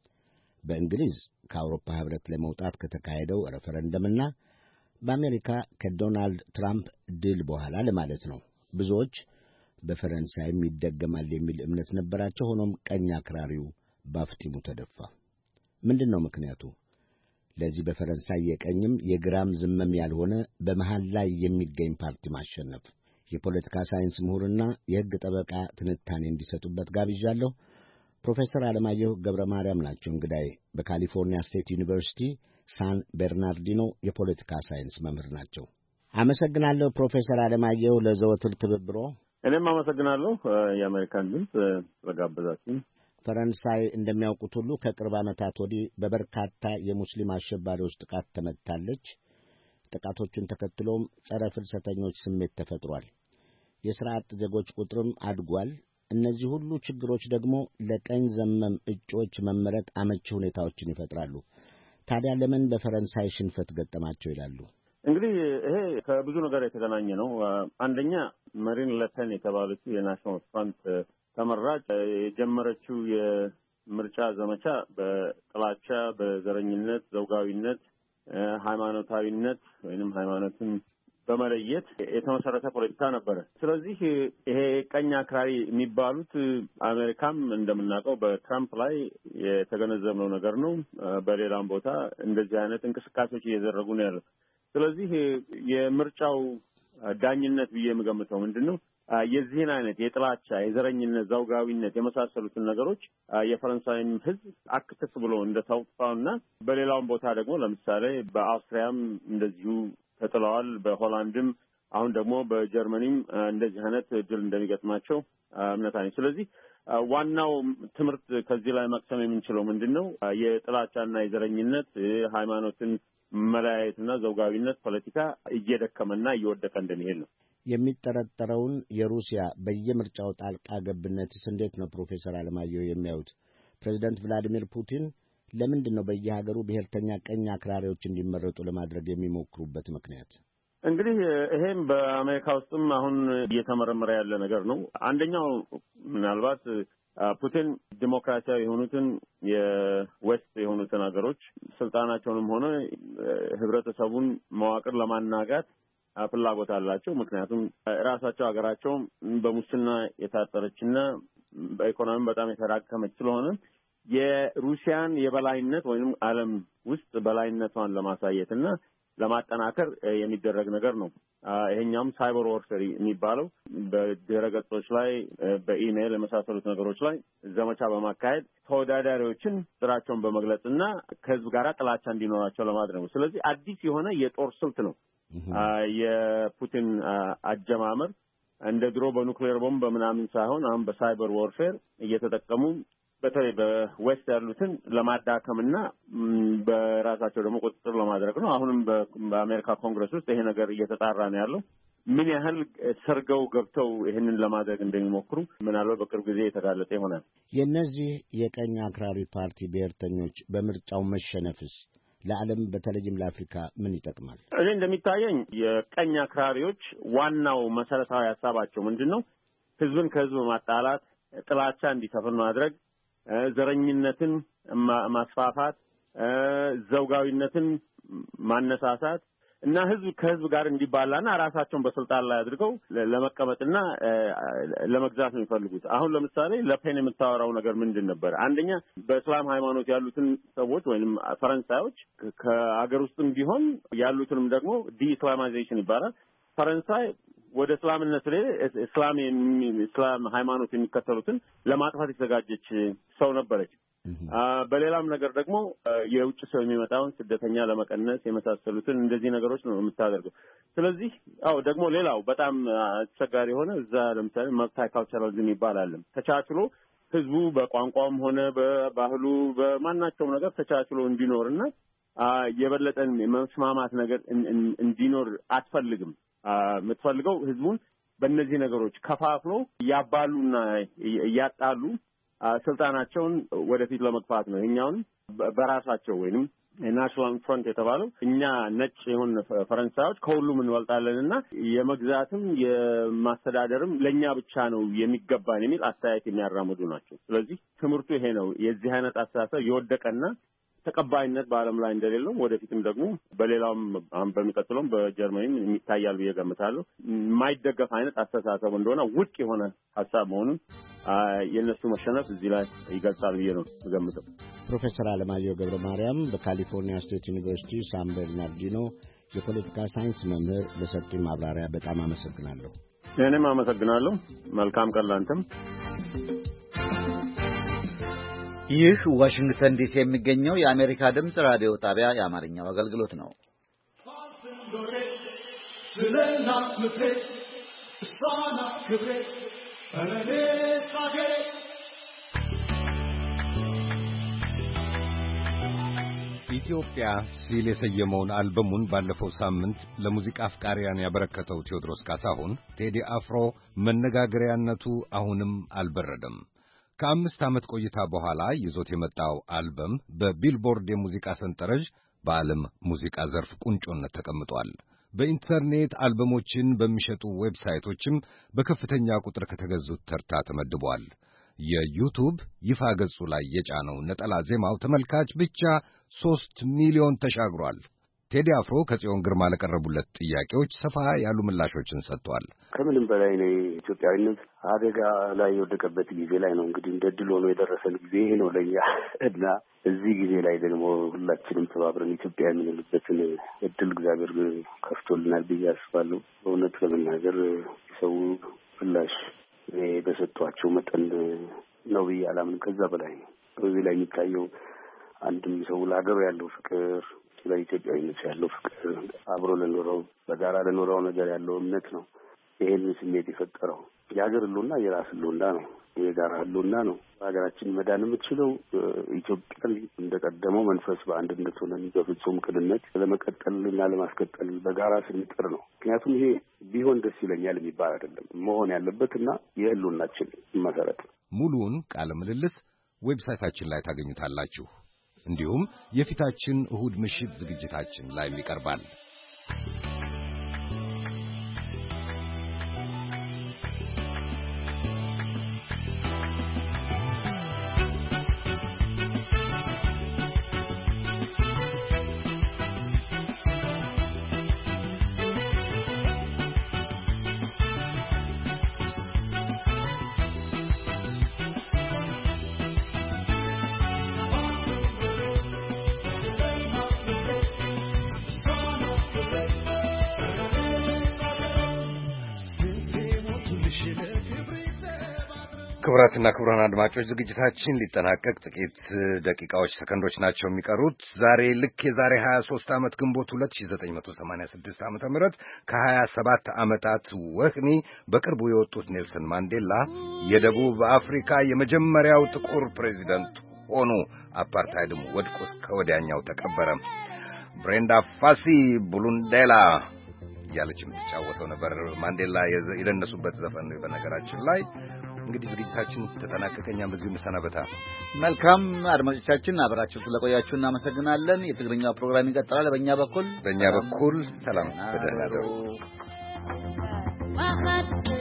በእንግሊዝ ከአውሮፓ ኅብረት ለመውጣት ከተካሄደው ሬፈረንደምና በአሜሪካ ከዶናልድ ትራምፕ ድል በኋላ ለማለት ነው። ብዙዎች በፈረንሳይም ይደገማል የሚል እምነት ነበራቸው። ሆኖም ቀኝ አክራሪው ባፍጢሙ ተደፋ። ምንድን ነው ምክንያቱ? ለዚህ በፈረንሳይ የቀኝም የግራም ዝመም ያልሆነ በመሃል ላይ የሚገኝ ፓርቲ ማሸነፍ? የፖለቲካ ሳይንስ ምሁርና የሕግ ጠበቃ ትንታኔ እንዲሰጡበት ጋብዣለሁ። ፕሮፌሰር አለማየሁ ገብረ ማርያም ናቸው እንግዳዬ። በካሊፎርኒያ ስቴት ዩኒቨርሲቲ ሳን ቤርናርዲኖ የፖለቲካ ሳይንስ መምህር ናቸው። አመሰግናለሁ ፕሮፌሰር አለማየሁ ለዘወትር ትብብሮ። እኔም አመሰግናለሁ የአሜሪካን ድምፅ ስለጋበዛችሁኝ። ፈረንሳይ እንደሚያውቁት ሁሉ ከቅርብ ዓመታት ወዲህ በበርካታ የሙስሊም አሸባሪዎች ጥቃት ተመትታለች። ጥቃቶቹን ተከትሎም ጸረ ፍልሰተኞች ስሜት ተፈጥሯል። የሥራ አጥ ዜጎች ቁጥርም አድጓል። እነዚህ ሁሉ ችግሮች ደግሞ ለቀኝ ዘመም እጩዎች መመረጥ አመቺ ሁኔታዎችን ይፈጥራሉ። ታዲያ ለምን በፈረንሳይ ሽንፈት ገጠማቸው ይላሉ? እንግዲህ ይሄ ከብዙ ነገር የተገናኘ ነው። አንደኛ መሪን ለፔን የተባለችው የናሽናል ፍራንት ተመራጭ የጀመረችው የምርጫ ዘመቻ በጥላቻ፣ በዘረኝነት፣ ዘውጋዊነት፣ ሃይማኖታዊነት ወይንም ሃይማኖትን በመለየት የተመሰረተ ፖለቲካ ነበረ። ስለዚህ ይሄ ቀኝ አክራሪ የሚባሉት አሜሪካም እንደምናውቀው በትራምፕ ላይ የተገነዘብነው ነገር ነው። በሌላም ቦታ እንደዚህ አይነት እንቅስቃሴዎች እየዘረጉ ነው ያለው። ስለዚህ የምርጫው ዳኝነት ብዬ የምገምተው ምንድን ነው የዚህን አይነት የጥላቻ፣ የዘረኝነት፣ ዘውጋዊነት የመሳሰሉትን ነገሮች የፈረንሳይም ሕዝብ አክትስ ብሎ እንደተውፋውና በሌላውም ቦታ ደግሞ ለምሳሌ በአውስትሪያም እንደዚሁ ተጥለዋል። በሆላንድም አሁን ደግሞ በጀርመኒም እንደዚህ አይነት ድል እንደሚገጥማቸው እምነት አለኝ። ስለዚህ ዋናው ትምህርት ከዚህ ላይ መቅሰም የምንችለው ምንድን ነው የጥላቻና የዘረኝነት ሃይማኖትን መለያየትና ዘውጋዊነት ፖለቲካ እየደከመና እየወደቀ እንደሚሄድ ነው። የሚጠረጠረውን የሩሲያ በየምርጫው ጣልቃ ገብነትስ እንዴት ነው ፕሮፌሰር አለማየሁ የሚያዩት? ፕሬዚደንት ቭላዲሚር ፑቲን ለምንድን ነው በየሀገሩ ብሔርተኛ ቀኝ አክራሪዎች እንዲመረጡ ለማድረግ የሚሞክሩበት ምክንያት? እንግዲህ ይሄም በአሜሪካ ውስጥም አሁን እየተመረመረ ያለ ነገር ነው። አንደኛው ምናልባት ፑቲን ዲሞክራሲያዊ የሆኑትን የዌስት የሆኑትን ሀገሮች ስልጣናቸውንም ሆነ ህብረተሰቡን መዋቅር ለማናጋት ፍላጎት አላቸው። ምክንያቱም ራሳቸው ሀገራቸው በሙስና የታጠረችና በኢኮኖሚ በጣም የተዳከመች ስለሆነ የሩሲያን የበላይነት ወይም ዓለም ውስጥ በላይነቷን ለማሳየት እና ለማጠናከር የሚደረግ ነገር ነው። ይሄኛውም ሳይበር ዎርፌር የሚባለው በድረ ገጾች ላይ በኢሜይል የመሳሰሉት ነገሮች ላይ ዘመቻ በማካሄድ ተወዳዳሪዎችን ስራቸውን በመግለጽና ከህዝብ ጋር ጥላቻ እንዲኖራቸው ለማድረግ ነው። ስለዚህ አዲስ የሆነ የጦር ስልት ነው የፑቲን አጀማመር። እንደ ድሮ በኑክሌር ቦምብ በምናምን ሳይሆን አሁን በሳይበር ዎርፌር እየተጠቀሙ በተለይ በዌስት ያሉትን ለማዳከምና በራሳቸው ደግሞ ቁጥጥር ለማድረግ ነው። አሁንም በአሜሪካ ኮንግረስ ውስጥ ይሄ ነገር እየተጣራ ነው ያለው። ምን ያህል ሰርገው ገብተው ይህንን ለማድረግ እንደሚሞክሩ ምናልባት በቅርብ ጊዜ የተጋለጠ ይሆናል። የእነዚህ የቀኝ አክራሪ ፓርቲ ብሔርተኞች በምርጫው መሸነፍስ ለዓለም በተለይም ለአፍሪካ ምን ይጠቅማል? እኔ እንደሚታየኝ የቀኝ አክራሪዎች ዋናው መሰረታዊ ሀሳባቸው ምንድን ነው? ህዝብን ከህዝብ ማጣላት፣ ጥላቻ እንዲሰፍን ማድረግ፣ ዘረኝነትን ማስፋፋት፣ ዘውጋዊነትን ማነሳሳት እና ህዝብ ከህዝብ ጋር እንዲባላና ራሳቸውን በስልጣን ላይ አድርገው ለመቀመጥና ለመግዛት ነው የሚፈልጉት። አሁን ለምሳሌ ለፔን የምታወራው ነገር ምንድን ነበር? አንደኛ በእስላም ሃይማኖት ያሉትን ሰዎች ወይም ፈረንሳዮች ከአገር ውስጥም ቢሆን ያሉትንም ደግሞ ዲኢስላማይዜሽን ይባላል። ፈረንሳይ ወደ እስላምነት እስላም ሃይማኖት የሚከተሉትን ለማጥፋት የተዘጋጀች ሰው ነበረች። በሌላም ነገር ደግሞ የውጭ ሰው የሚመጣውን ስደተኛ ለመቀነስ የመሳሰሉትን እንደዚህ ነገሮች ነው የምታደርገው። ስለዚህ ደግሞ ሌላው በጣም አስቸጋሪ የሆነ እዛ ለምሳሌ መልቲ ካልቸራሊዝም ይባላል። ተቻችሎ ህዝቡ በቋንቋም ሆነ በባህሉ በማናቸውም ነገር ተቻችሎ እንዲኖርና የበለጠን መስማማት ነገር እንዲኖር አትፈልግም። የምትፈልገው ህዝቡን በእነዚህ ነገሮች ከፋፍሎ ያባሉና ያጣሉ ስልጣናቸውን ወደፊት ለመግፋት ነው። እኛውን በራሳቸው ወይንም ናሽናል ፍሮንት የተባለው እኛ ነጭ የሆን ፈረንሳዮች ከሁሉም እንወልጣለንና የመግዛትም የማስተዳደርም ለኛ ብቻ ነው የሚገባን የሚል አስተያየት የሚያራምዱ ናቸው። ስለዚህ ትምህርቱ ይሄ ነው። የዚህ አይነት አስተሳሰብ የወደቀና ተቀባይነት በዓለም ላይ እንደሌለው ወደፊትም ደግሞ በሌላውም በሚቀጥለውም በጀርመንም የሚታያል ብዬ ገምታለሁ። የማይደገፍ አይነት አስተሳሰብ እንደሆነ ውድቅ የሆነ ሀሳብ መሆኑን የእነሱ መሸነፍ እዚህ ላይ ይገልጻል ብዬ ነው ገምተው። ፕሮፌሰር አለማየሁ ገብረ ማርያም በካሊፎርኒያ ስቴት ዩኒቨርሲቲ ሳን በርናርዲኖ የፖለቲካ ሳይንስ መምህር ለሰጡኝ ማብራሪያ በጣም አመሰግናለሁ። እኔም አመሰግናለሁ። መልካም ቀን ላንተም። ይህ ዋሽንግተን ዲሲ የሚገኘው የአሜሪካ ድምጽ ራዲዮ ጣቢያ የአማርኛው አገልግሎት ነው። ኢትዮጵያ ሲል የሰየመውን አልበሙን ባለፈው ሳምንት ለሙዚቃ አፍቃሪያን ያበረከተው ቴዎድሮስ ካሳሁን ቴዲ አፍሮ መነጋገሪያነቱ አሁንም አልበረደም። ከ5 ዓመት ቆይታ በኋላ ይዞት የመጣው አልበም በቢልቦርድ የሙዚቃ ሰንጠረዥ በዓለም ሙዚቃ ዘርፍ ቁንጮነት ተቀምጧል። በኢንተርኔት አልበሞችን በሚሸጡ ዌብሳይቶችም በከፍተኛ ቁጥር ከተገዙት ተርታ ተመድቧል። የዩቱብ ይፋ ገጹ ላይ የጫነው ነጠላ ዜማው ተመልካች ብቻ 3 ሚሊዮን ተሻግሯል። ቴዲ አፍሮ ከጽዮን ግርማ ለቀረቡለት ጥያቄዎች ሰፋ ያሉ ምላሾችን ሰጥቷል። ከምንም በላይ ነው ኢትዮጵያዊነት አደጋ ላይ የወደቀበት ጊዜ ላይ ነው። እንግዲህ እንደ ድል ሆኖ የደረሰን ጊዜ ይሄ ነው ለኛ እና እዚህ ጊዜ ላይ ደግሞ ሁላችንም ተባብረን ኢትዮጵያ የምንልበትን እድል እግዚአብሔር ከፍቶልናል ብዬ አስባለሁ። በእውነት ለመናገር ሰው ምላሽ በሰጧቸው መጠን ነው ብዬ አላምንም። ከዛ በላይ ነው በዚህ ላይ የሚታየው አንድም ሰው ለሀገሩ ያለው ፍቅር፣ ለኢትዮጵያዊነት ያለው ፍቅር፣ አብሮ ለኖረው በጋራ ለኖረው ነገር ያለው እምነት ነው ይሄንን ስሜት የፈጠረው። የሀገር ህልውና የራስ ህልውና ነው፣ የጋራ ህልውና ነው። ሀገራችን መዳን የምትችለው ኢትዮጵያን እንደቀደመው መንፈስ በአንድነት ሆነን በፍጹም ቅንነት ለመቀጠልና ለማስቀጠል በጋራ ስንጥር ነው። ምክንያቱም ይሄ ቢሆን ደስ ይለኛል የሚባል አይደለም፣ መሆን ያለበትና የህልውናችን መሰረት። ሙሉውን ቃለ ምልልስ ዌብሳይታችን ላይ ታገኙታላችሁ። እንዲሁም የፊታችን እሁድ ምሽት ዝግጅታችን ላይ ይቀርባል። ክቡራትና ክቡራን አድማጮች ዝግጅታችን ሊጠናቀቅ ጥቂት ደቂቃዎች ሰከንዶች ናቸው የሚቀሩት። ዛሬ ልክ የዛሬ 23 ዓመት ግንቦት 1986 ዓመተ ምህረት ከ27 ዓመታት ወህኒ በቅርቡ የወጡት ኔልሰን ማንዴላ የደቡብ አፍሪካ የመጀመሪያው ጥቁር ፕሬዚደንት ሆኑ። አፓርታይድም ወድቆ እስከ ወዲያኛው ተቀበረ። ብሬንዳ ፋሲ ቡሉንዴላ ያለች የምትጫወተው ነበር ማንዴላ የደነሱበት ዘፈን ነው። በነገራችን ላይ እንግዲህ ዝግጅታችን ተጠናቀቀኛም በዚሁ እንሰናበታ። መልካም አድማጮቻችን አብራችሁ ስለቆያችሁ እናመሰግናለን። የትግርኛው ፕሮግራም ይቀጥላል። በእኛ በኩል ሰላም፣ በደህና ደሩ።